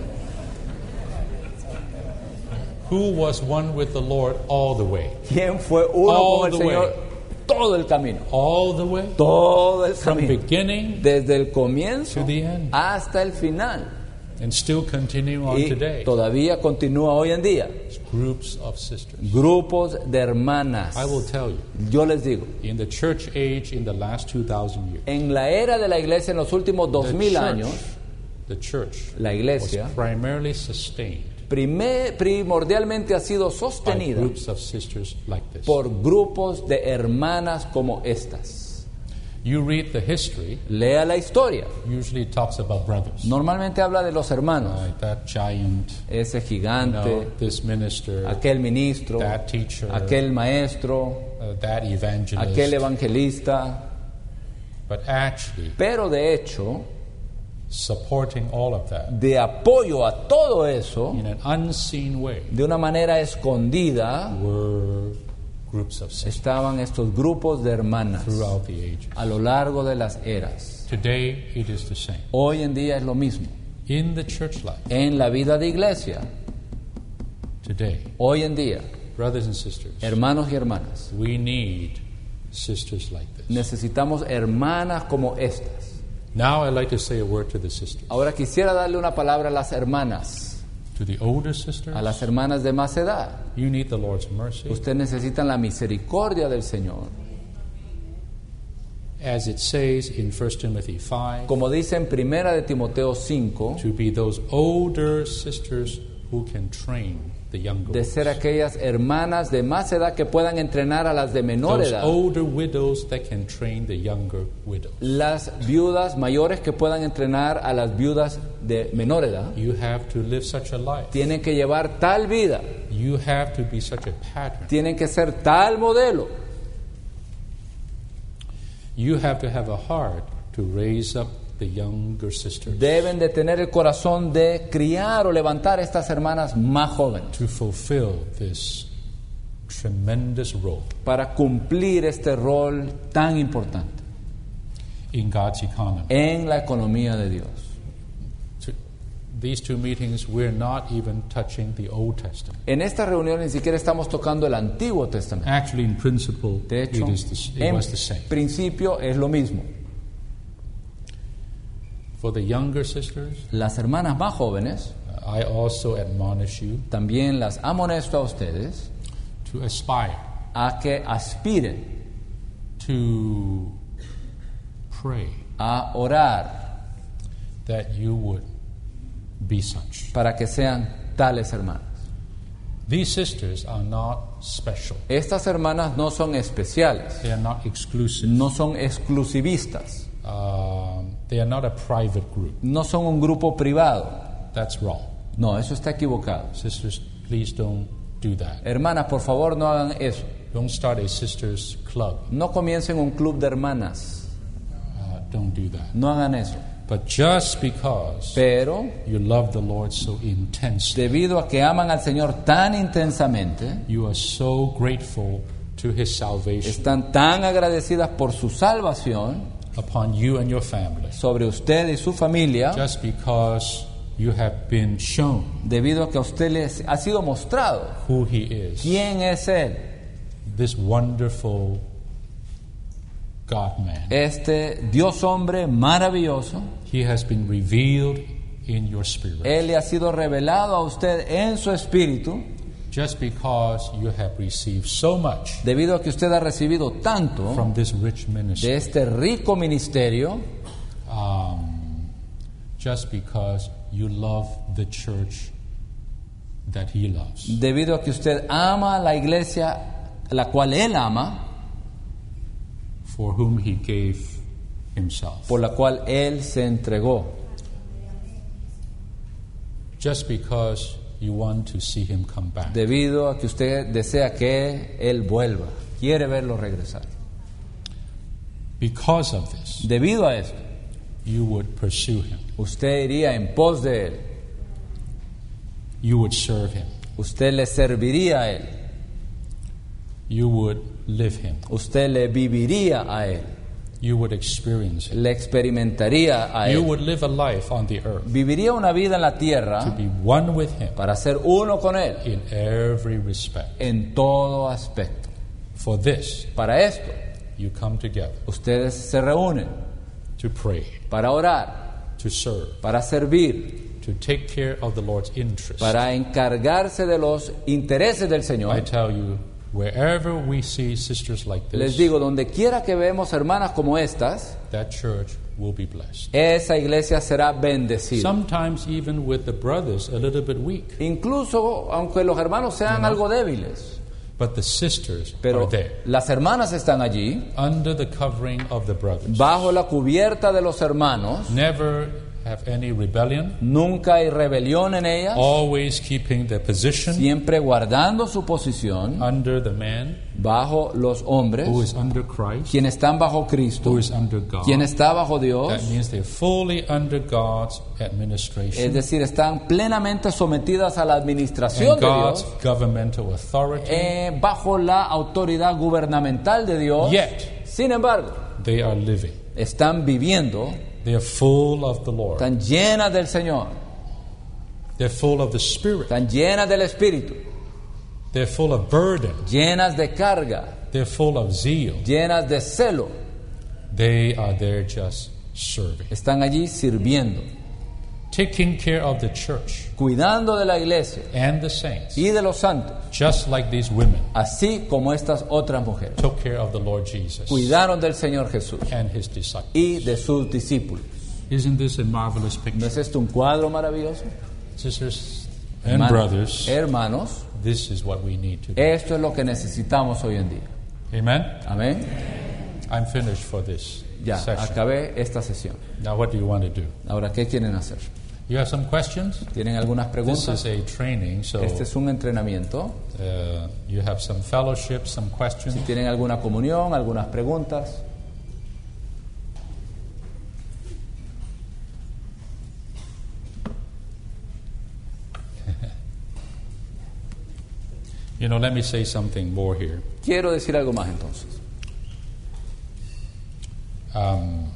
Who was one with the Lord all the way? ¿Quién fue uno All con el the Señor way. todo el camino? All the way? Todo el From camino. beginning Desde el comienzo to the end. hasta el final. And still continue on Y today. todavía continúa hoy en día. Groups of sisters. Grupos de hermanas. I will tell you, Yo les digo, in the church age in the last two thousand years, en la era de la iglesia en los últimos dos the mil church, años, the church la was iglesia primarily sustained primer- primordialmente ha sido by sostenida groups of sisters like this. por grupos de hermanas como estas. You read the history, Lea la historia. usually it talks about brothers. Normalmente habla de los hermanos. Like that giant, Ese you know, gigante, this minister, aquel ministro, that teacher, aquel maestro, uh, that evangelist. aquel evangelista. But actually, Pero de hecho, supporting all of that de apoyo a todo eso, in an unseen way de una manera escondida, were groups of sisters estaban estos grupos de hermanas throughout the ages. a lo largo de las eras. Today it is the same. Hoy en día es lo mismo. In the church life, En la vida de iglesia, today, hoy en día, brothers and sisters, hermanos y hermanas, we need sisters like this. necesitamos hermanas como estas. Now I'd like to say a word to the sisters. Ahora quisiera darle una palabra a las hermanas, To the older sisters, a las hermanas de más edad. you need the Lord's mercy. Ustedes necesitan la misericordia del Señor. As it says in First Timothy five, Como dice en Primera de Timoteo cinco, to be those older sisters who can train the younger de ser ones. aquellas hermanas de más edad que puedan entrenar a las de menor Those edad. older widows that can train the younger widows. Las viudas mayores que puedan entrenar a las viudas de menor edad. You have to live such a life. Tienen que llevar tal vida. You have to be such a pattern. Tienen que ser tal modelo. You have to have a heart to raise up the younger sisters, Deben de tener el corazón de criar o levantar a estas hermanas más jóvenes to fulfill this tremendous role para cumplir este rol tan importante in God's economy. en la economía de Dios. To these two meetings, we're not even touching the Old Testament. En esta reunión ni siquiera estamos tocando el Antiguo Testamento. Actually, in principle, De it, hecho, is the, it en was the same. principio es lo mismo. For the younger sisters, Las hermanas más jóvenes, uh, I also admonish you también las amonesto a ustedes to aspire a que aspiren to pray a orar that you would be such. para que sean tales hermanas. These sisters are not special. Estas hermanas no son especiales, They are not exclusive. no son exclusivistas, Um, they are not a private group. no son un grupo privado. That's wrong. No, eso está equivocado. Sisters, please don't do that. Hermanas, por favor, no hagan eso. Don't start a sisters club. No comiencen un club de hermanas. Uh, don't do that. No hagan eso. But just because Pero, you love the Lord so intensely, debido a que aman al Señor tan intensamente, you are so grateful to His salvation están tan agradecidas por su salvación upon you and your family, sobre usted y su familia, just because you have been shown debido a que a usted les ha sido mostrado who He is, quién es Él, this wonderful God-man. este Dios hombre maravilloso. He has been revealed in your spirit. Él le ha sido revelado a usted en su espíritu, Just because you have received so much debido a que usted ha recibido tanto from this rich ministry, de este rico ministerio, um, just because you love the church that He loves. debido a que usted ama la iglesia la cual Él ama, For whom He gave Himself. por la cual Él se entregó, Just because you want to see Him come back. debido a que usted desea que Él vuelva, quiere verlo regresar. Because of this, Debido a eso, you would pursue Him. usted iría en pos de Él, You would serve Him. usted le serviría a Él, You would live Him. usted le viviría a Él, You would experience Him. le experimentaría a You Él, would live a life on the earth viviría una vida en la to tierra be one with Him para ser uno con Él in every respect. en todo aspecto. For this, Para esto, you come together ustedes se reúnen to pray, para orar, to serve, para servir, to take care of the Lord's interests. para encargarse de los intereses del I Señor. tell you, wherever we see sisters like Les this, digo, donde quiera que vemos hermanas como estas, that church will be blessed. esa iglesia será bendecida. Sometimes even with the brothers a little bit weak, Incluso aunque los hermanos sean algo débiles, but the sisters pero are there las hermanas están allí, under the covering of the brothers. bajo la cubierta de los hermanos. Never have any rebellion, Nunca hay rebelión en ellas, always keeping their position siempre guardando su posición under the man bajo los hombres, who is under Christ, quienes están bajo Cristo, who is under God. quien está bajo That Dios, means they're fully under God's es administration decir, están plenamente sometidas a la administración and de God's Dios, governmental authority. eh, bajo la autoridad gubernamental de Dios. Yet Sin embargo, they are living. están viviendo, They are full of the Lord. están llenas del Señor, They're full of the Spirit. están llenas del Espíritu, They're full of burden. llenas de carga, They're full of zeal. llenas de celo. They are there just serving, Están allí sirviendo, taking care of the church cuidando de la iglesia and the saints, y de los santos, just like these women así como estas otras mujeres took care of the Lord Jesus cuidaron del Señor Jesús and His disciples. y de sus discípulos. Isn't this a marvelous ¿No picture? es esto un cuadro maravilloso? Sisters, and Hermanos, brothers, hermanos, this is what we need to do. esto es lo que necesitamos hoy en día. Amen? Amén. I'm finished for this Ya, session. acabé esta sesión. Now, what do you want to do? Ahora, ¿qué quieren hacer? You have some questions? ¿Tienen algunas This preguntas? is a training, so Este es un entrenamiento. uh, you have some fellowship, some questions. Si tienen alguna comunión, algunas preguntas. You know, let me say something more here. Quiero decir algo más entonces. Um,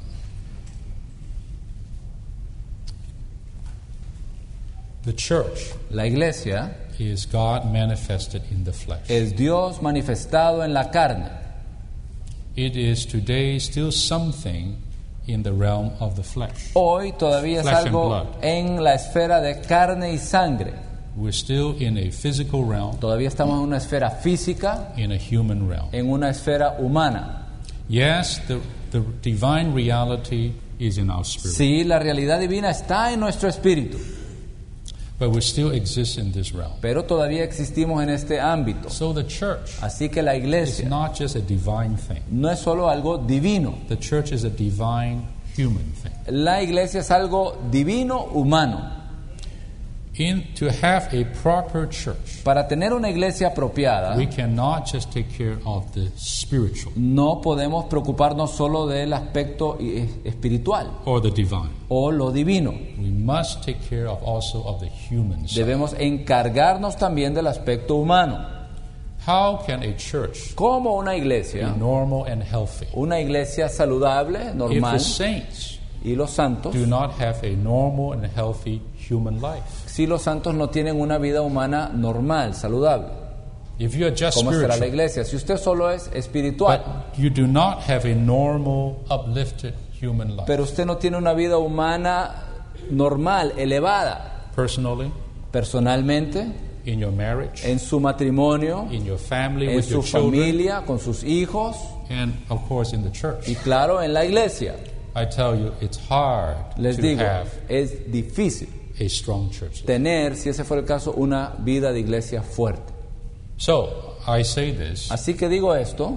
the church La iglesia is God manifested in the flesh. es Dios manifestado en la carne. It is today still something in the realm of the flesh. Hoy todavía es Flesh and algo blood. en la esfera de carne y sangre. We're still in a physical realm, Todavía estamos en una esfera física, in a human realm. en una esfera humana. Yes, the, the divine reality is in our spirit, Sí, la realidad divina está en nuestro espíritu, but we still exist in this realm. pero todavía existimos en este ámbito. So the church Así que la is iglesia not just a divine thing. no es solo algo divino. The church is a divine human thing. La iglesia es algo divino humano. In to have a proper church, Para tener una iglesia apropiada, we cannot just take care of the spiritual no podemos preocuparnos solo del aspecto eh, espiritual or the divine. o lo divino. We must take care of also of the human side. Debemos encargarnos también del aspecto humano. How can a church Como una be iglesia, normal and healthy una iglesia saludable, if the normal, saints y los santos, do not have a normal and healthy human life? si los santos no tienen una vida humana normal, saludable? If you are just ¿Cómo será la spiritual, iglesia? Si usted solo es espiritual, but you do not have a normal, uplifted human life, pero usted no tiene una vida humana normal, elevada, personally, personalmente, in your marriage, en su matrimonio, in your family, en with su your children, familia, con sus hijos and of course in the church. y claro, en la iglesia. I tell you, it's hard Les to digo, have es difícil a strong church. tener, si ese fuera el caso, una vida de iglesia fuerte. So, I say this Así que digo esto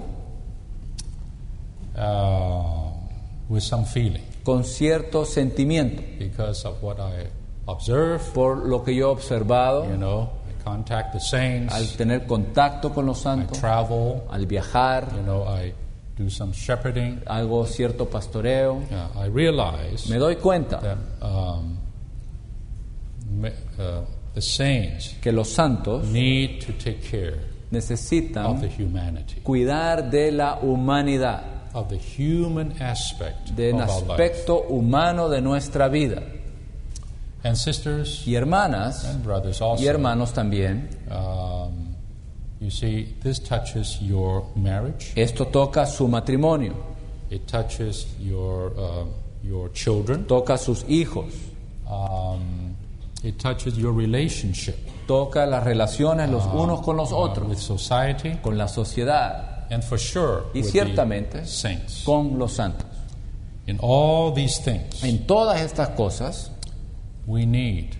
uh, with some feeling con cierto sentimiento, because of what I observe. por lo que yo he observado You know, I contact the saints, al tener contacto con los I santos, travel, al viajar, you know, I do some shepherding. hago cierto pastoreo, Yeah, I realize me doy cuenta that um, ma- uh, the saints que los santos need to take care of the necesitan humanity, cuidar de la humanidad, of the human aspect del of our life. aspecto humano de nuestra vida. And sisters Y hermanas and brothers also, y hermanos también, um, you see, this touches your marriage, esto toca su matrimonio, it touches your uh, your children, toca sus hijos, um, it touches your relationship toca las relaciones los unos con los uh, otros, with society, con la sociedad and for sure y with ciertamente the saints. con los santos. In all these things, En todas estas cosas, we need,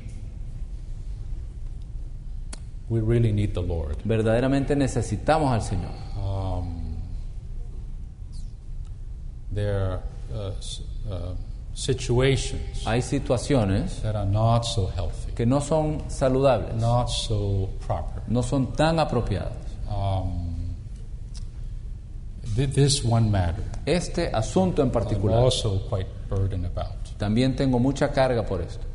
we really need the Lord. verdaderamente necesitamos al Señor. Um, there are uh, s- uh, situations Hay situaciones that are not so healthy, que no son saludables, not so proper. no son tan apropiadas. Um, thi- this one matter, Este asunto en I'm particular, also quite burdened about. también tengo mucha carga por esto.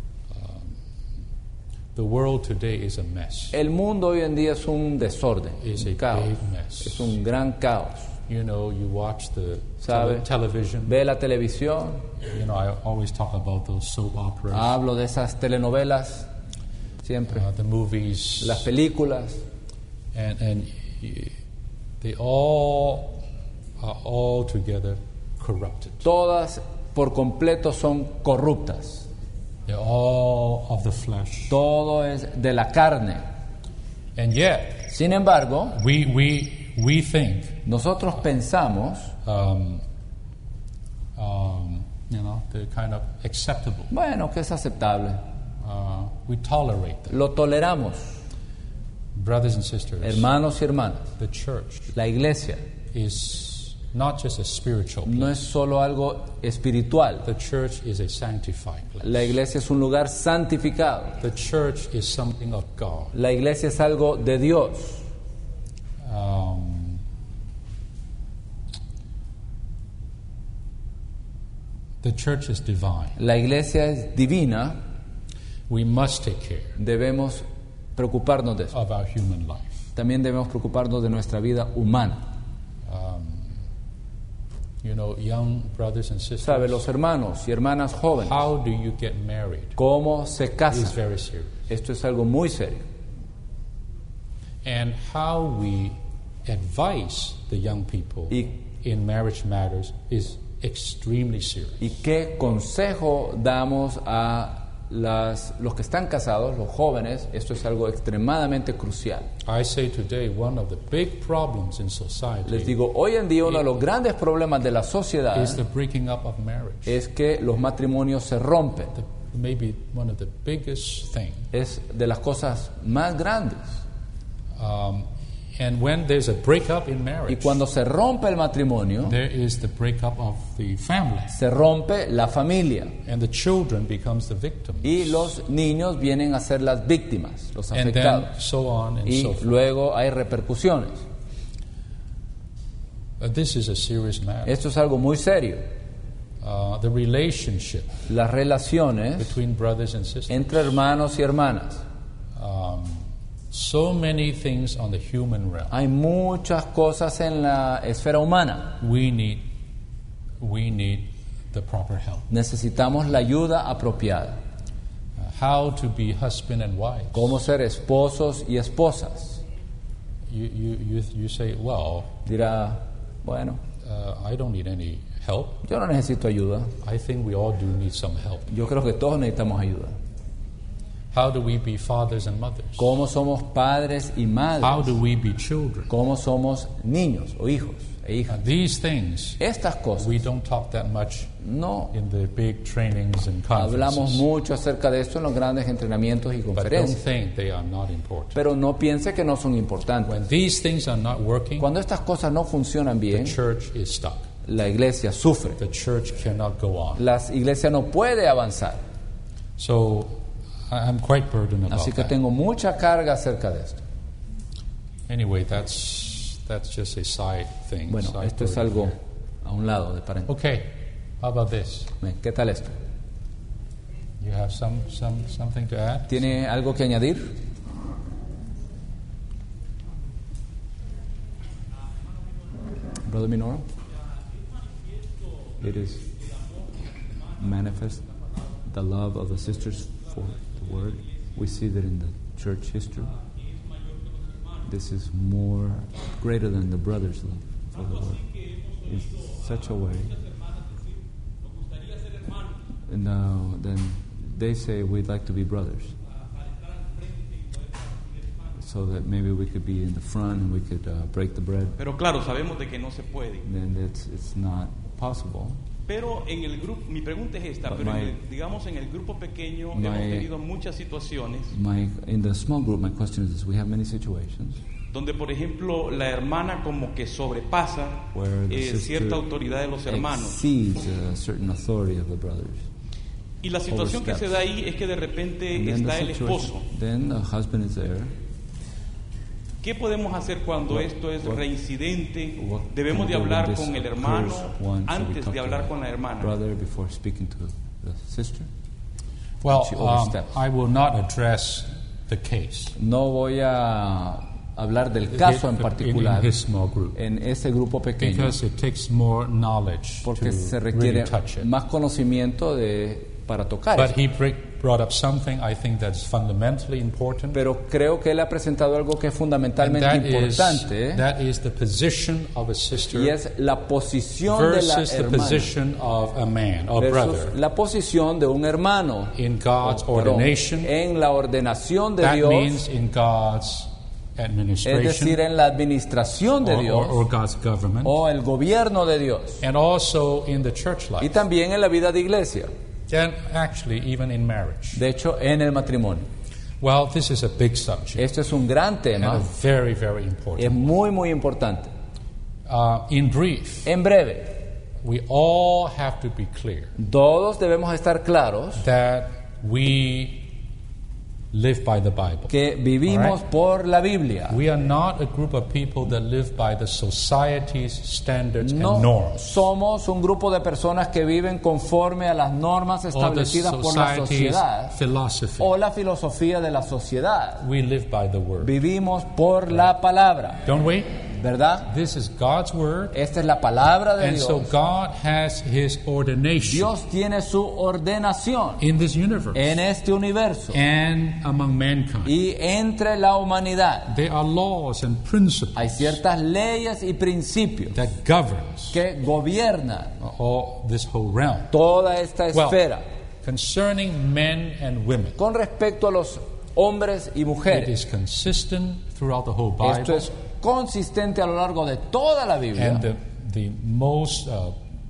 The world today is a mess. El mundo hoy en día es un desorden, It's un a caos, big mess. es un gran caos. You know, you watch the ¿Sabe? tele- television. Ve la televisión, You know, I always talk about those soap operas, hablo de esas telenovelas, siempre, uh, the movies, las películas, and and y- they all are all together corrupted. todas por completo son corruptas. They're all of the flesh. Todo es de la carne. And yet, Sin embargo, we we we think, nosotros pensamos, um, um, you know, they're kind of acceptable. bueno, que es aceptable. uh, we tolerate them. Lo toleramos. Brothers and sisters, Hermanos y hermanas, the church la iglesia is not just a spiritual place. no es solo algo espiritual. The church is a sanctified place. La iglesia es un lugar santificado. The church is something of God. La iglesia es algo de Dios. Um, the church is divine. La iglesia es divina. We must take care Debemos preocuparnos de eso. of our human life. También debemos preocuparnos de nuestra vida humana. Um, you know, young brothers and sisters, ¿Sabe? Los hermanos y hermanas jóvenes, how do you get married cómo se is casan. very serious. Esto es algo muy serio. And how we advise the young people Y- in marriage matters is extremely serious. ¿Y qué consejo damos a las, los que están casados, los jóvenes? Esto es algo extremadamente crucial. I say today one of the big problems in Les society digo, hoy en día uno de los grandes problemas de la sociedad is the breaking up of marriage. es que los matrimonios se rompen. The, maybe one of the biggest things. Es de las cosas más grandes. Um, and when there's a breakup in Y marriage, cuando se rompe el matrimonio, there is the breakup of the family, se rompe la familia. and the children becomes the victims, Y los niños vienen a ser las víctimas, los and afectados. then so on and Y so forth. luego hay repercusiones. Uh, this is a serious matter. Esto es algo muy serio. Uh, the relationship Las relaciones between brothers and sisters. entre hermanos y hermanas. Um, so many things on the human realm. Hay muchas cosas en la esfera humana. We need, we need the proper help. Necesitamos la ayuda apropiada. Uh, how to be husband and wife. Cómo ser esposos y esposas. You, you, you, you say, well, Dirá, bueno, uh, I don't need any help. yo no necesito ayuda. I think we all do need some help. Yo creo que todos necesitamos ayuda. How do we be fathers and mothers? Cómo somos padres y How madres. do we be children? Cómo somos niños o hijos e Uh, hijas. these things Estas cosas we don't talk that much no in the big trainings and hablamos conferences. mucho acerca de esto en los grandes entrenamientos y But don't conferencias. think they are not important. Pero no piense que no son importantes. When these things are not working, Cuando estas cosas no funcionan the bien, church is stuck. la iglesia sufre. The church cannot go on. La iglesia no puede avanzar. So I- I'm quite burdened about Así que that. tengo mucha carga acerca de esto. Anyway, that's that's just a side thing. Bueno, side esto es burden algo here. a un lado de paréntesis. Okay, how about this? ¿Qué tal esto? You have some some something to add? ¿Tiene algo que añadir? Brother Minoro? It is manifest the love of the sisters for the word. We see that in the church history. This is more greater than the brothers' love for the word. In such a way. And now then they say we'd like to be brothers. So that maybe we could be in the front and we could uh, break the bread. Pero claro, sabemos de que no se puede. Then it's it's not possible. Pero en el grupo, mi pregunta es esta, But pero en my- el- digamos en el grupo pequeño my- hemos tenido muchas situaciones My in the small group, my question is this: we have many situations donde, por ejemplo, la hermana como que sobrepasa where the eh, sister cierta autoridad de los hermanos. exceeds a certain authority of the brothers. Y la situación que se oversteps. da ahí es que de repente And then está the el situation- esposo. Then the husband is there. ¿Qué podemos hacer cuando What- esto es what- reincidente? What Debemos de can we do when hablar this con el occurs hermano once? Should we antes talk de to hablar the con la hermana. brother before speaking to the sister? Well, She um, oversteps. I will not address the case No voy a hablar del caso en in, particular in his small group en ese grupo pequeño because it takes more knowledge porque to se really requiere touch it. más conocimiento de para tocar But eso. he br- brought up something I think that's fundamentally important. Pero creo que él ha presentado algo que es And fundamentalmente that is, importante that is the position of a sister y es la posición de la versus the hermana position of a man or versus brother la posición de un hermano in God's o, perdón, ordination. en la ordenación de That Dios, means in God's es administration decir, en la administración de or, Dios or, or God's government, o el gobierno de Dios and also in the church y life. también en la vida de iglesia. And actually, even in marriage. De hecho, en el matrimonio. Well, this is a big subject. Esto es un gran And tema. a very, very Es important. muy, muy importante. Uh, in brief, En breve, we all have to be clear todos debemos estar claros that we live by the Bible. que vivimos All right. por la Biblia. We are not a group of people that live by the society's standards No and norms, somos un grupo de personas que viven conforme a las normas or the establecidas por la society's sociedad philosophy. o la filosofía de la sociedad. We live by the Word. Vivimos por la palabra, Don't we? ¿verdad? This is God's Word, Esta es la palabra de and so Dios. God has His ordination Dios tiene su ordenación in this universe en este universo and among mankind. y entre la humanidad. There are laws and principles Hay ciertas leyes y principios that governs que gobiernan all this whole realm. toda esta Well, esfera. concerning men and women, Con respecto a los hombres y it mujeres, is consistent throughout the whole esto Bible, es consistente a lo largo de toda la Biblia. and the, the most uh,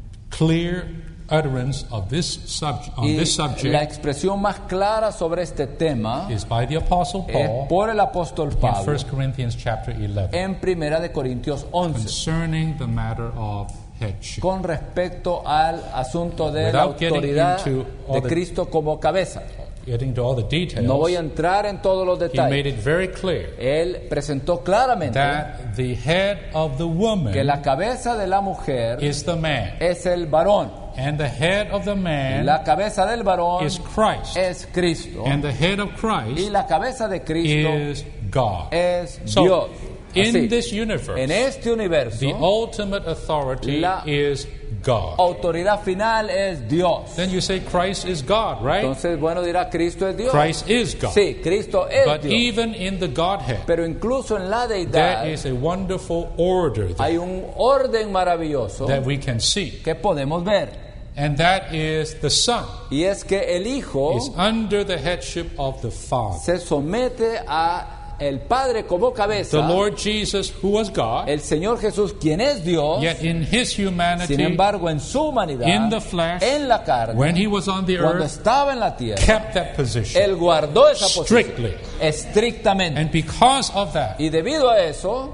clear utterance of this subject on Y this la subject expresión más clara sobre este tema is by the Apostle es Paul por el apóstol in Pablo First Corinthians chapter eleven en Primera de Corintios once concerning the matter of headship. con respecto al asunto de la Without getting autoridad into all de the- Cristo como cabeza. Getting to all the details, No voy a entrar en todos los he made detalles. it very clear Él presentó claramente that the head of the woman que la cabeza de la mujer is the man, es el varón. and the head of the man La cabeza del varón is Christ, es Cristo. and the head of Y Christ la cabeza de Cristo is God. es So, Dios. in Así, this universe, en este universo, the ultimate authority la- is God. autoridad final es Dios. Then you say Christ is God, right? Entonces, bueno, dirá, Cristo es Dios. Christ is God. Sí, Cristo es But Dios. even in the Godhead, Pero incluso en la deidad there is a wonderful order there hay un orden maravilloso that we can see, que podemos ver. and that is the Son Y es que el Hijo is under the headship of the Father. se somete a el Padre como cabeza. The Lord Jesus, who was God, El Señor Jesús, quien es Dios, yet in His humanity, sin embargo, en su humanidad, in the flesh, en la carne, when He was on the cuando earth, estaba en la tierra, kept that position. Él guardó esa Strictly. posición estrictamente. And because of that, Y debido a eso,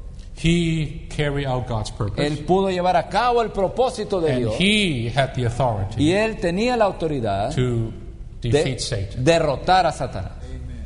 He carried out God's purpose. Él pudo llevar a cabo el propósito de And Dios. He had the Y authority Él tenía la autoridad to de defeat Satan. derrotar a Satanás.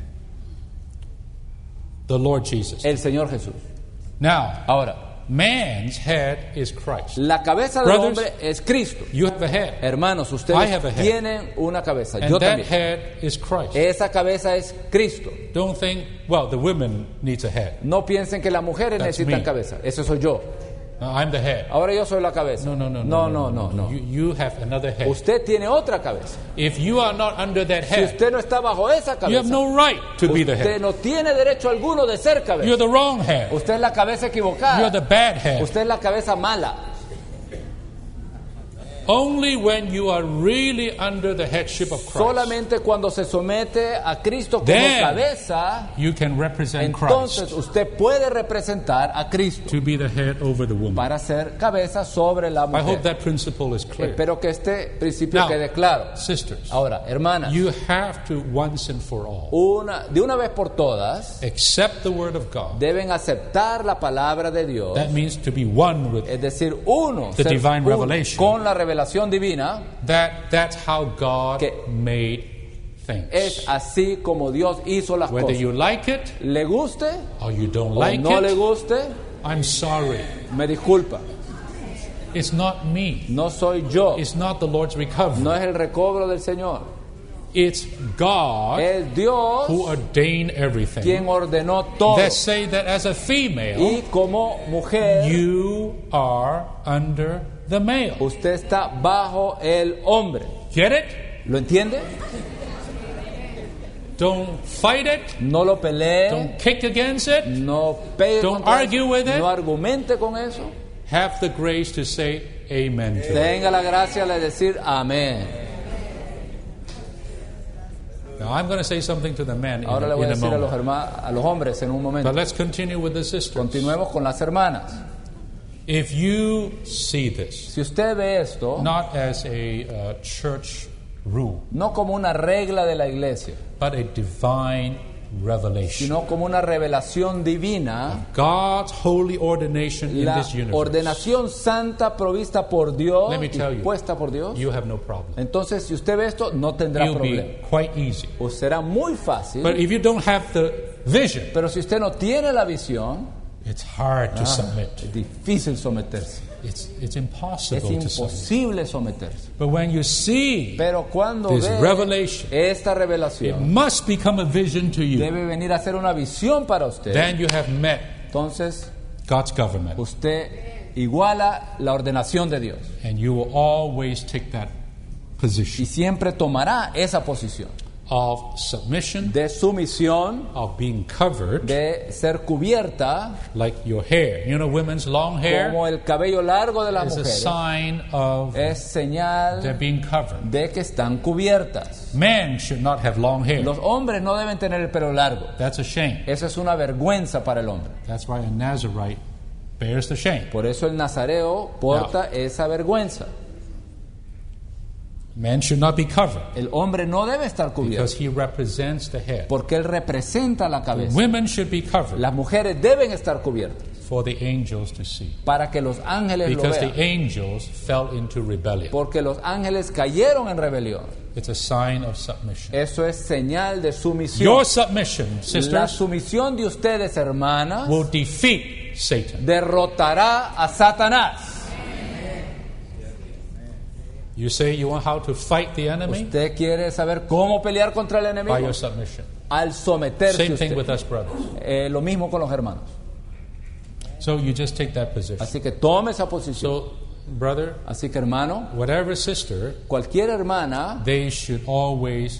The Lord Jesus. El Señor Jesús. Now, Ahora, man's head is Christ. la cabeza del Brothers, hombre es Cristo. You have a head, Hermanos, I ustedes have a head. tienen una cabeza. and Yo that también. head is Christ. Esa cabeza es Cristo. Don't think, well, the women needs a head. No piensen que las mujeres That's necesitan me. cabeza. Eso soy yo. No, I'm the head. Ahora yo soy la cabeza. No, no, no, no, no, no, no. You, you have another head. Usted tiene otra cabeza. If you are not under that Si head, usted no está bajo esa you have cabeza, no right to be the usted head. no tiene derecho alguno de ser cabeza. You're the wrong head. Usted es la cabeza You're equivocada. the bad head. Usted es la cabeza mala. Only when you are really under the headship of Christ, Solamente cuando se somete a Cristo como Then, cabeza, you can represent entonces Christ usted puede representar a Cristo to be the head over the woman. para ser cabeza sobre la I hope mujer. that principle is clear. Espero que este principio Now, quede claro. sisters, Ahora, hermanas, you have to once and for all una, de una vez por todas, accept the word of God. deben aceptar la palabra de Dios, That means to be one with es decir, uno, The ser divine uno revelation. con la revelación divina. that. That's how God Que made things. Es así como Dios hizo las Whether cosas. you like it Le guste or you don't o like no le it, guste, I'm sorry. me disculpa. It's not me. No soy yo. It's not the Lord's recovery. No es el recobro del Señor. It's God Es Dios who ordained everything. quien ordenó todo. That say that as a female, Y como mujer, you are under the male. usted está bajo el hombre. Get it? ¿Lo entiende? Don't fight it. No lo pelee. Don't kick against it. No pegue Don't contra argue eso, with it. No argumente con eso. Have the grace to say amen to it. Tenga la gracia de decir amén. Now I'm going to say something to the men in, Ahora le a, voy in a a decir a los, moment. herma- a los hombres en un momento. But let's continue with the sisters. Continuemos con las hermanas. If you see this, Si usted ve esto, not as a uh, church rule, no como una regla de la iglesia, but a divine revelation. sino como una revelación divina, God's holy ordination in la this universe. ordenación santa provista por Dios Let me y tell you, puesta por Dios. You have no problem. Entonces, si usted ve esto, no tendrá It'll problema. be quite easy. O será muy fácil, But if you don't have the vision, pero si usted no tiene la visión, it's hard to ah, submit. es difícil someterse. It's, it's Es impossible to submit. imposible someterse. But when you see, Pero cuando This ve revelation, esta it revelación, must become a vision to you. debe venir a ser una visión para usted. Then you have met Entonces, God's government. usted iguala la ordenación de Dios And you will always take that y position siempre tomará esa posición of submission, de sumisión, of being covered, de ser cubierta, like your hair. You know, women's long hair como el cabello largo de las is a mujeres. sign of Es señal they're being covered. de que están cubiertas. Men should not have long hair. Los hombres no deben tener el pelo largo. That's a shame. Esa es una vergüenza para el hombre. That's why a Nazarite bears the shame. Por eso el nazareo porta esa vergüenza. Men should not be covered El hombre no debe estar cubierto because he represents the head. porque él representa la cabeza. Women should be covered Las mujeres deben estar cubiertas for the angels to see. para que los ángeles lo Because the vean. angels fell into rebellion. Porque los ángeles cayeron en rebelión. It's a sign of submission. Eso es señal de sumisión. Your submission, La sisters, sumisión de ustedes, hermanas, will defeat Satan. derrotará a Satanás. You say you want how to fight the enemy? ¿Usted quiere saber cómo pelear contra el By enemigo? your submission. Al someterse Same thing usted. with us brothers. Eh, lo mismo con los hermanos. So you just take that position. Así que tome esa posición. So, brother, Así que, hermano, whatever sister, cualquier hermana they should always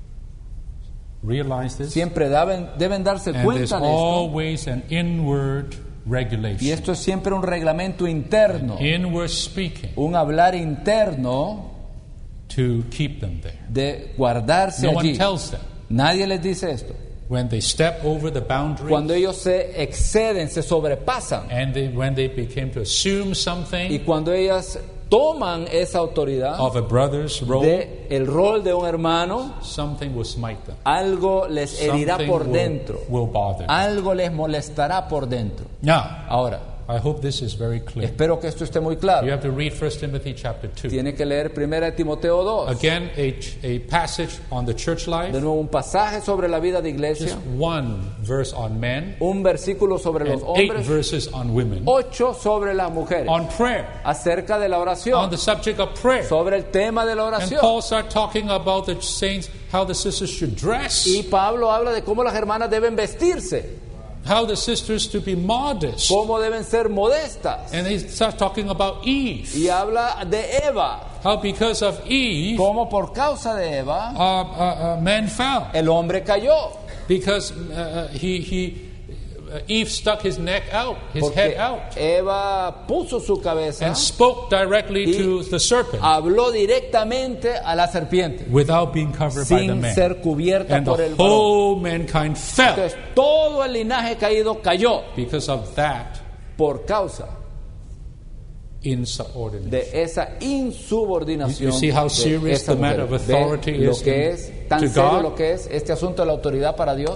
realize this. siempre deben, deben darse And there's cuenta de esto. always an inward Y regulation. esto es siempre un reglamento interno, Inward speaking un hablar interno to keep them there. de guardarse No one allí. tells them. Nadie les dice esto. When they step over the boundary Cuando ellos se exceden, se sobrepasan, and they, when they became to assume y something cuando ellas toman esa autoridad of a brother's role, de el rol de un hermano, something will smite them. algo les herirá Something por will, dentro, will bother them. algo les molestará por dentro. Now, Ahora, I hope this is very clear. espero que esto esté muy You claro. have to read First Timothy chapter two. Tiene que leer primera de Timoteo dos. Again, a, a passage on the church life, De nuevo, un pasaje sobre la vida de iglesia, just one verse on men, un versículo sobre and los eight hombres, verses on women, ocho sobre las mujeres, on prayer, acerca de la on oración, the subject of prayer. sobre el tema de la And oración. Paul started talking about the saints, how the sisters should dress, Y Pablo habla de cómo las hermanas deben vestirse, how the sisters to be modest. cómo deben ser modestas. And he starts talking about Eve, Y habla de Eva, how because of Eve, uh, cómo por causa de Eva uh, uh, men fell. el hombre cayó. Because uh, he, he, uh, Eve stuck his neck out, his Porque head out, Eva puso su cabeza and spoke directly y to the serpent habló directamente a la serpiente, without being covered by the sin man. ser cubierta And por the el varón. whole mankind fell Entonces todo el linaje caído cayó because of that por causa insubordination. de esa insubordinación. You see how de serious esa the matter mujer. of ¿Ve authority lo is que in- es tan to serio God? lo que es este asunto de la autoridad para Dios?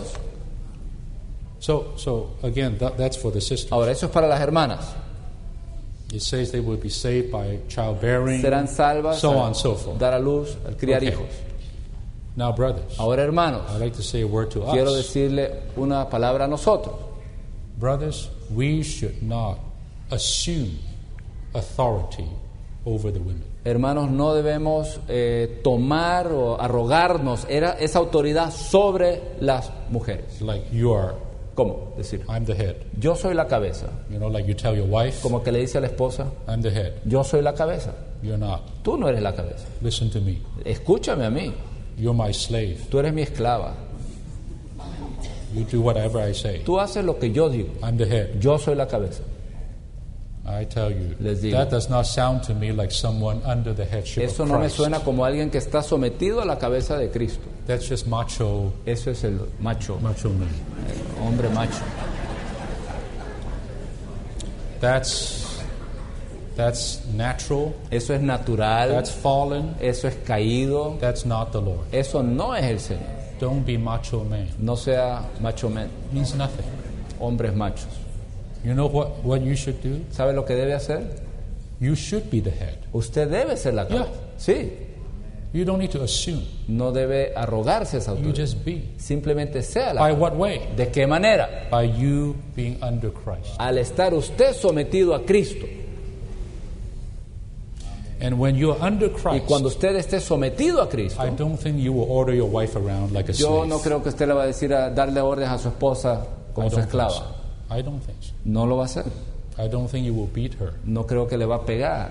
So, so again, that, that's for the sisters. Ahora, eso es para las hermanas. It says they will be saved by childbearing, Serán salvas so al on and so forth. dar a luz, al criar Okay. hijos. Now, brothers, Ahora, hermanos, I'd like to say a word to quiero us. decirle una palabra a nosotros. Brothers, we should not assume authority over the women. Hermanos, no debemos eh, tomar o arrogarnos era, esa autoridad sobre las mujeres. Like you are, ¿Cómo decir? I'm the head. Yo soy la cabeza. You know, like you tell your wife, Como que le dice a la esposa, I'm the head. yo soy la cabeza. You're not. Tú no eres la cabeza. Listen to me. Escúchame a mí. You're my slave. Tú eres mi esclava. You do whatever I say. Tú haces lo que yo digo. I'm the head. Yo soy la cabeza. I tell you, Les digo. that does not sound to me like someone under the headship Eso of no me Christ. suena como alguien que está sometido a la cabeza de Cristo. That's just macho, Eso es el macho, macho man. hombre macho. That's That's natural. Eso es natural. That's fallen. Eso es caído. That's not the Lord. Eso no es el Señor. Don't be macho man. No sea macho man. It means nothing. Hombres machos. You know what, what you should do? ¿Sabe lo que debe hacer? You should be the head. Usted debe ser la cabeza. Yeah. Sí. You don't need to assume. No debe arrogarse esa You autoridad. just be. Simplemente sea la By cabeza. what way? ¿De qué manera? By you being under Christ. Al estar usted sometido a Cristo. And when you're under Y Christ, cuando usted esté sometido a Cristo, I don't think you will order your wife around like a yo slave. no creo que usted le va a decir a darle órdenes a su esposa I como su don't think esclava. so. I don't think so. No lo va a hacer. I don't think you will beat her No creo que le va a pegar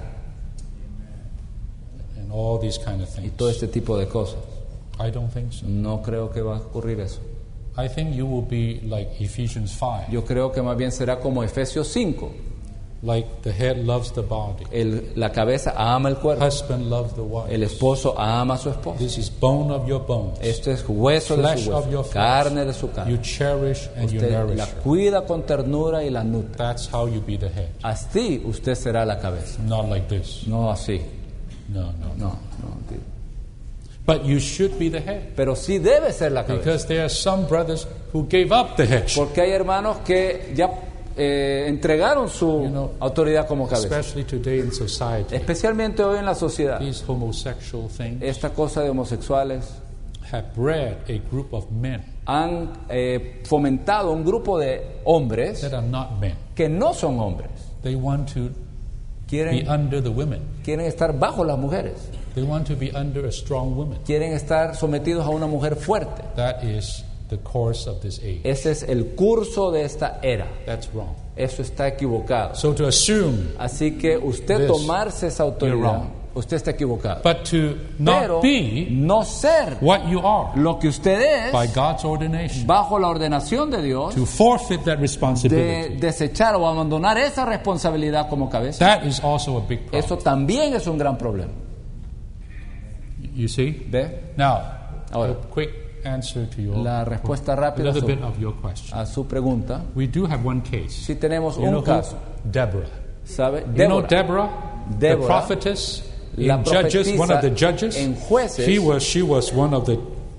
and all these kind of y things. todo este tipo de cosas. I don't think so. No creo que va a ocurrir eso. I think you will be like Ephesians five. Yo creo que más bien será como Efesios cinco. Like the head loves the body. El, la cabeza ama el cuerpo. Husband loves the wife. El esposo ama a su esposa. This is bone of your bones. Esto es hueso de Flesh su of your hueso, flesh. carne de su You carne. cherish and you Usted nourish la her. cuida con ternura y la nutre. That's how you be the head. Así usted será la cabeza. Not like this. No así. No, no, no. No, no. But you should be the head. Pero sí debe ser la cabeza. Because there are some brothers who gave up the headship. Porque hay hermanos que ya eh, entregaron su You know, autoridad como cabeza. Especially today in society. Especialmente hoy en la sociedad. These homosexual things Esta cosa de homosexuales have bred a group of men han eh, fomentado un grupo de hombres that are not men. que no son hombres. They want to be Quieren, under the women. quieren estar bajo las mujeres. They want to be under a strong woman. Quieren estar sometidos a una mujer fuerte. That is the course of this age. Ese es el curso de esta era. That's wrong. Eso está equivocado. So to assume, Así que usted This, tomarse esa you're autoridad, wrong. usted está equivocado. but to not Pero be no ser what you are lo que usted by es God's ordination. bajo la ordenación de Dios, To forfeit that de responsibility. desechar o abandonar esa responsabilidad como cabeza. That is also a big problem. Eso también es un gran problema. You see? ¿Ve? Now, Ahora. a quick answer to your La respuesta a rápida a little su, bit of your question. a su pregunta. We do have one case. Si tenemos You know un who? caso, Deborah. ¿sabe? You know Débora, Deborah, the Débora, prophetess la in Judges, one of the profetisa judges. en Jueces. She was she was one of the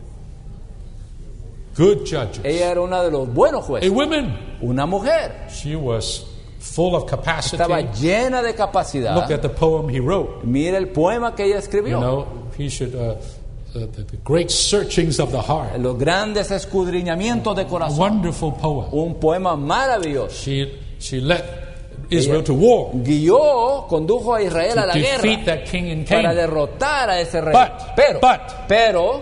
good judges. ella era una de los buenos A jueces. woman. Una mujer. She was full of capacity. Estaba llena de capacidad. Look at the poem he wrote. Mira el poema que ella You escribió. know, he should uh, uh, the, the great searchings of the heart. Los grandes escudriñamientos de A corazón. wonderful poem. Un poema maravilloso. She she led Israel Ella to war guió, condujo a Israel a to la defeat guerra that king in para Canaan. derrotar a ese rey. But- pero, but- pero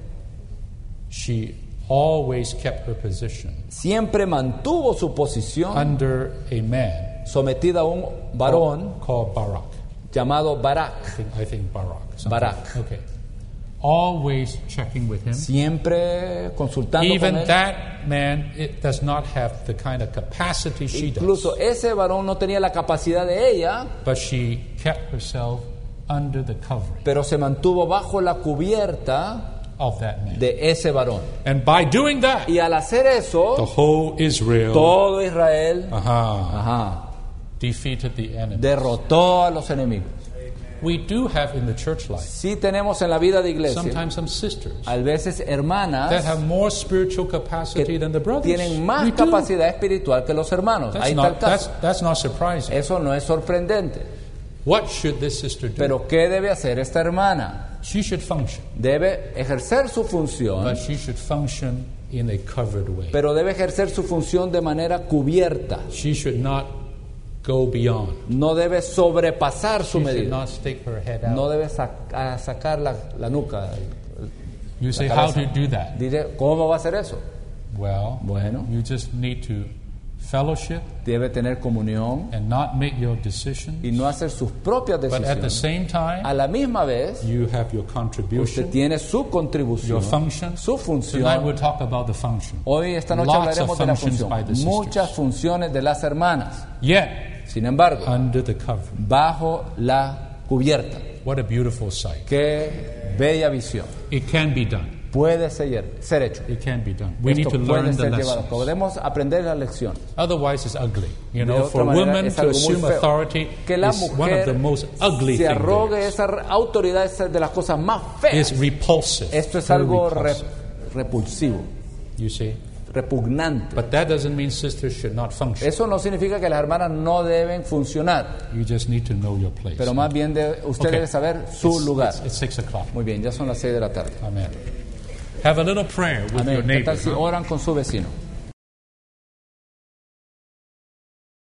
She always kept her position siempre mantuvo su posición under a man sometida a un varón called Barak. llamado I Barak. think, I think Barak. something. Barak. Okay. Always checking with him. Siempre consultando con Even él. that man it does not have the kind of capacity she Incluso does. ese varón no tenía la capacidad de ella, But she kept herself under the covering pero se mantuvo bajo la cubierta of that man. de ese varón. And by doing that, Y al hacer the eso, whole Israel todo Israel aha, ajá, defeated the enemy. derrotó a los enemigos. We do have in the church life Sí tenemos en la vida de iglesia sometimes some sisters a veces that hermanas have more spiritual capacity que than the brothers. tienen más We do. capacidad espiritual que los hermanos. That's Ahí está el not, that's, caso. that's not surprising. Eso no es sorprendente. What should this sister do? Pero ¿qué debe hacer esta hermana? She should function, Debe ejercer su función, but she should function in a covered way. pero debe ejercer su función de manera cubierta. She should not go beyond. No debe sobrepasar su She should medida. not stick her head out. No debe sac- a sacar la, la nuca. You say, la how cabeza. to do that? Diré, ¿cómo va a hacer eso? Well, Bueno. you just need to fellowship Debe tener comunión and not make your decisions. y no hacer sus propias But at the decisiones. same A time, la misma vez, you have your usted contribution, tiene su contribución, your function. su Tonight we'll función. talk about the function. Hoy, esta noche, Lots hablaremos of de la functions función. by the sisters. Muchas funciones de las hermanas. Yet, Sin embargo, under the covering. bajo la cubierta. What a beautiful sight. Qué bella visión. It can be done. puede ser, ser hecho. It can be done. We need Esto to puede learn the ser llevado. lessons. Podemos aprender la lección. Otherwise, it's ugly. You De know, otra for manera, women es to algo muy assume feo. authority Que la is one of the mujer most ugly se things. arrogue there is. esa autoridad es de las cosas más feas. It's repulsive. Esto es very algo re- repulsive. repulsivo, You see? repugnante. But that doesn't mean sisters should not function. Eso no significa que las hermanas no deben funcionar, You just need to know your place. pero más bien de, usted Okay. debe saber su It's- lugar. It's, it's six o'clock. Muy bien, ya son las seis de la tarde. Amen. Have a little prayer with your Amén. ¿Qué neighbor. tal si huh? oran con su vecino?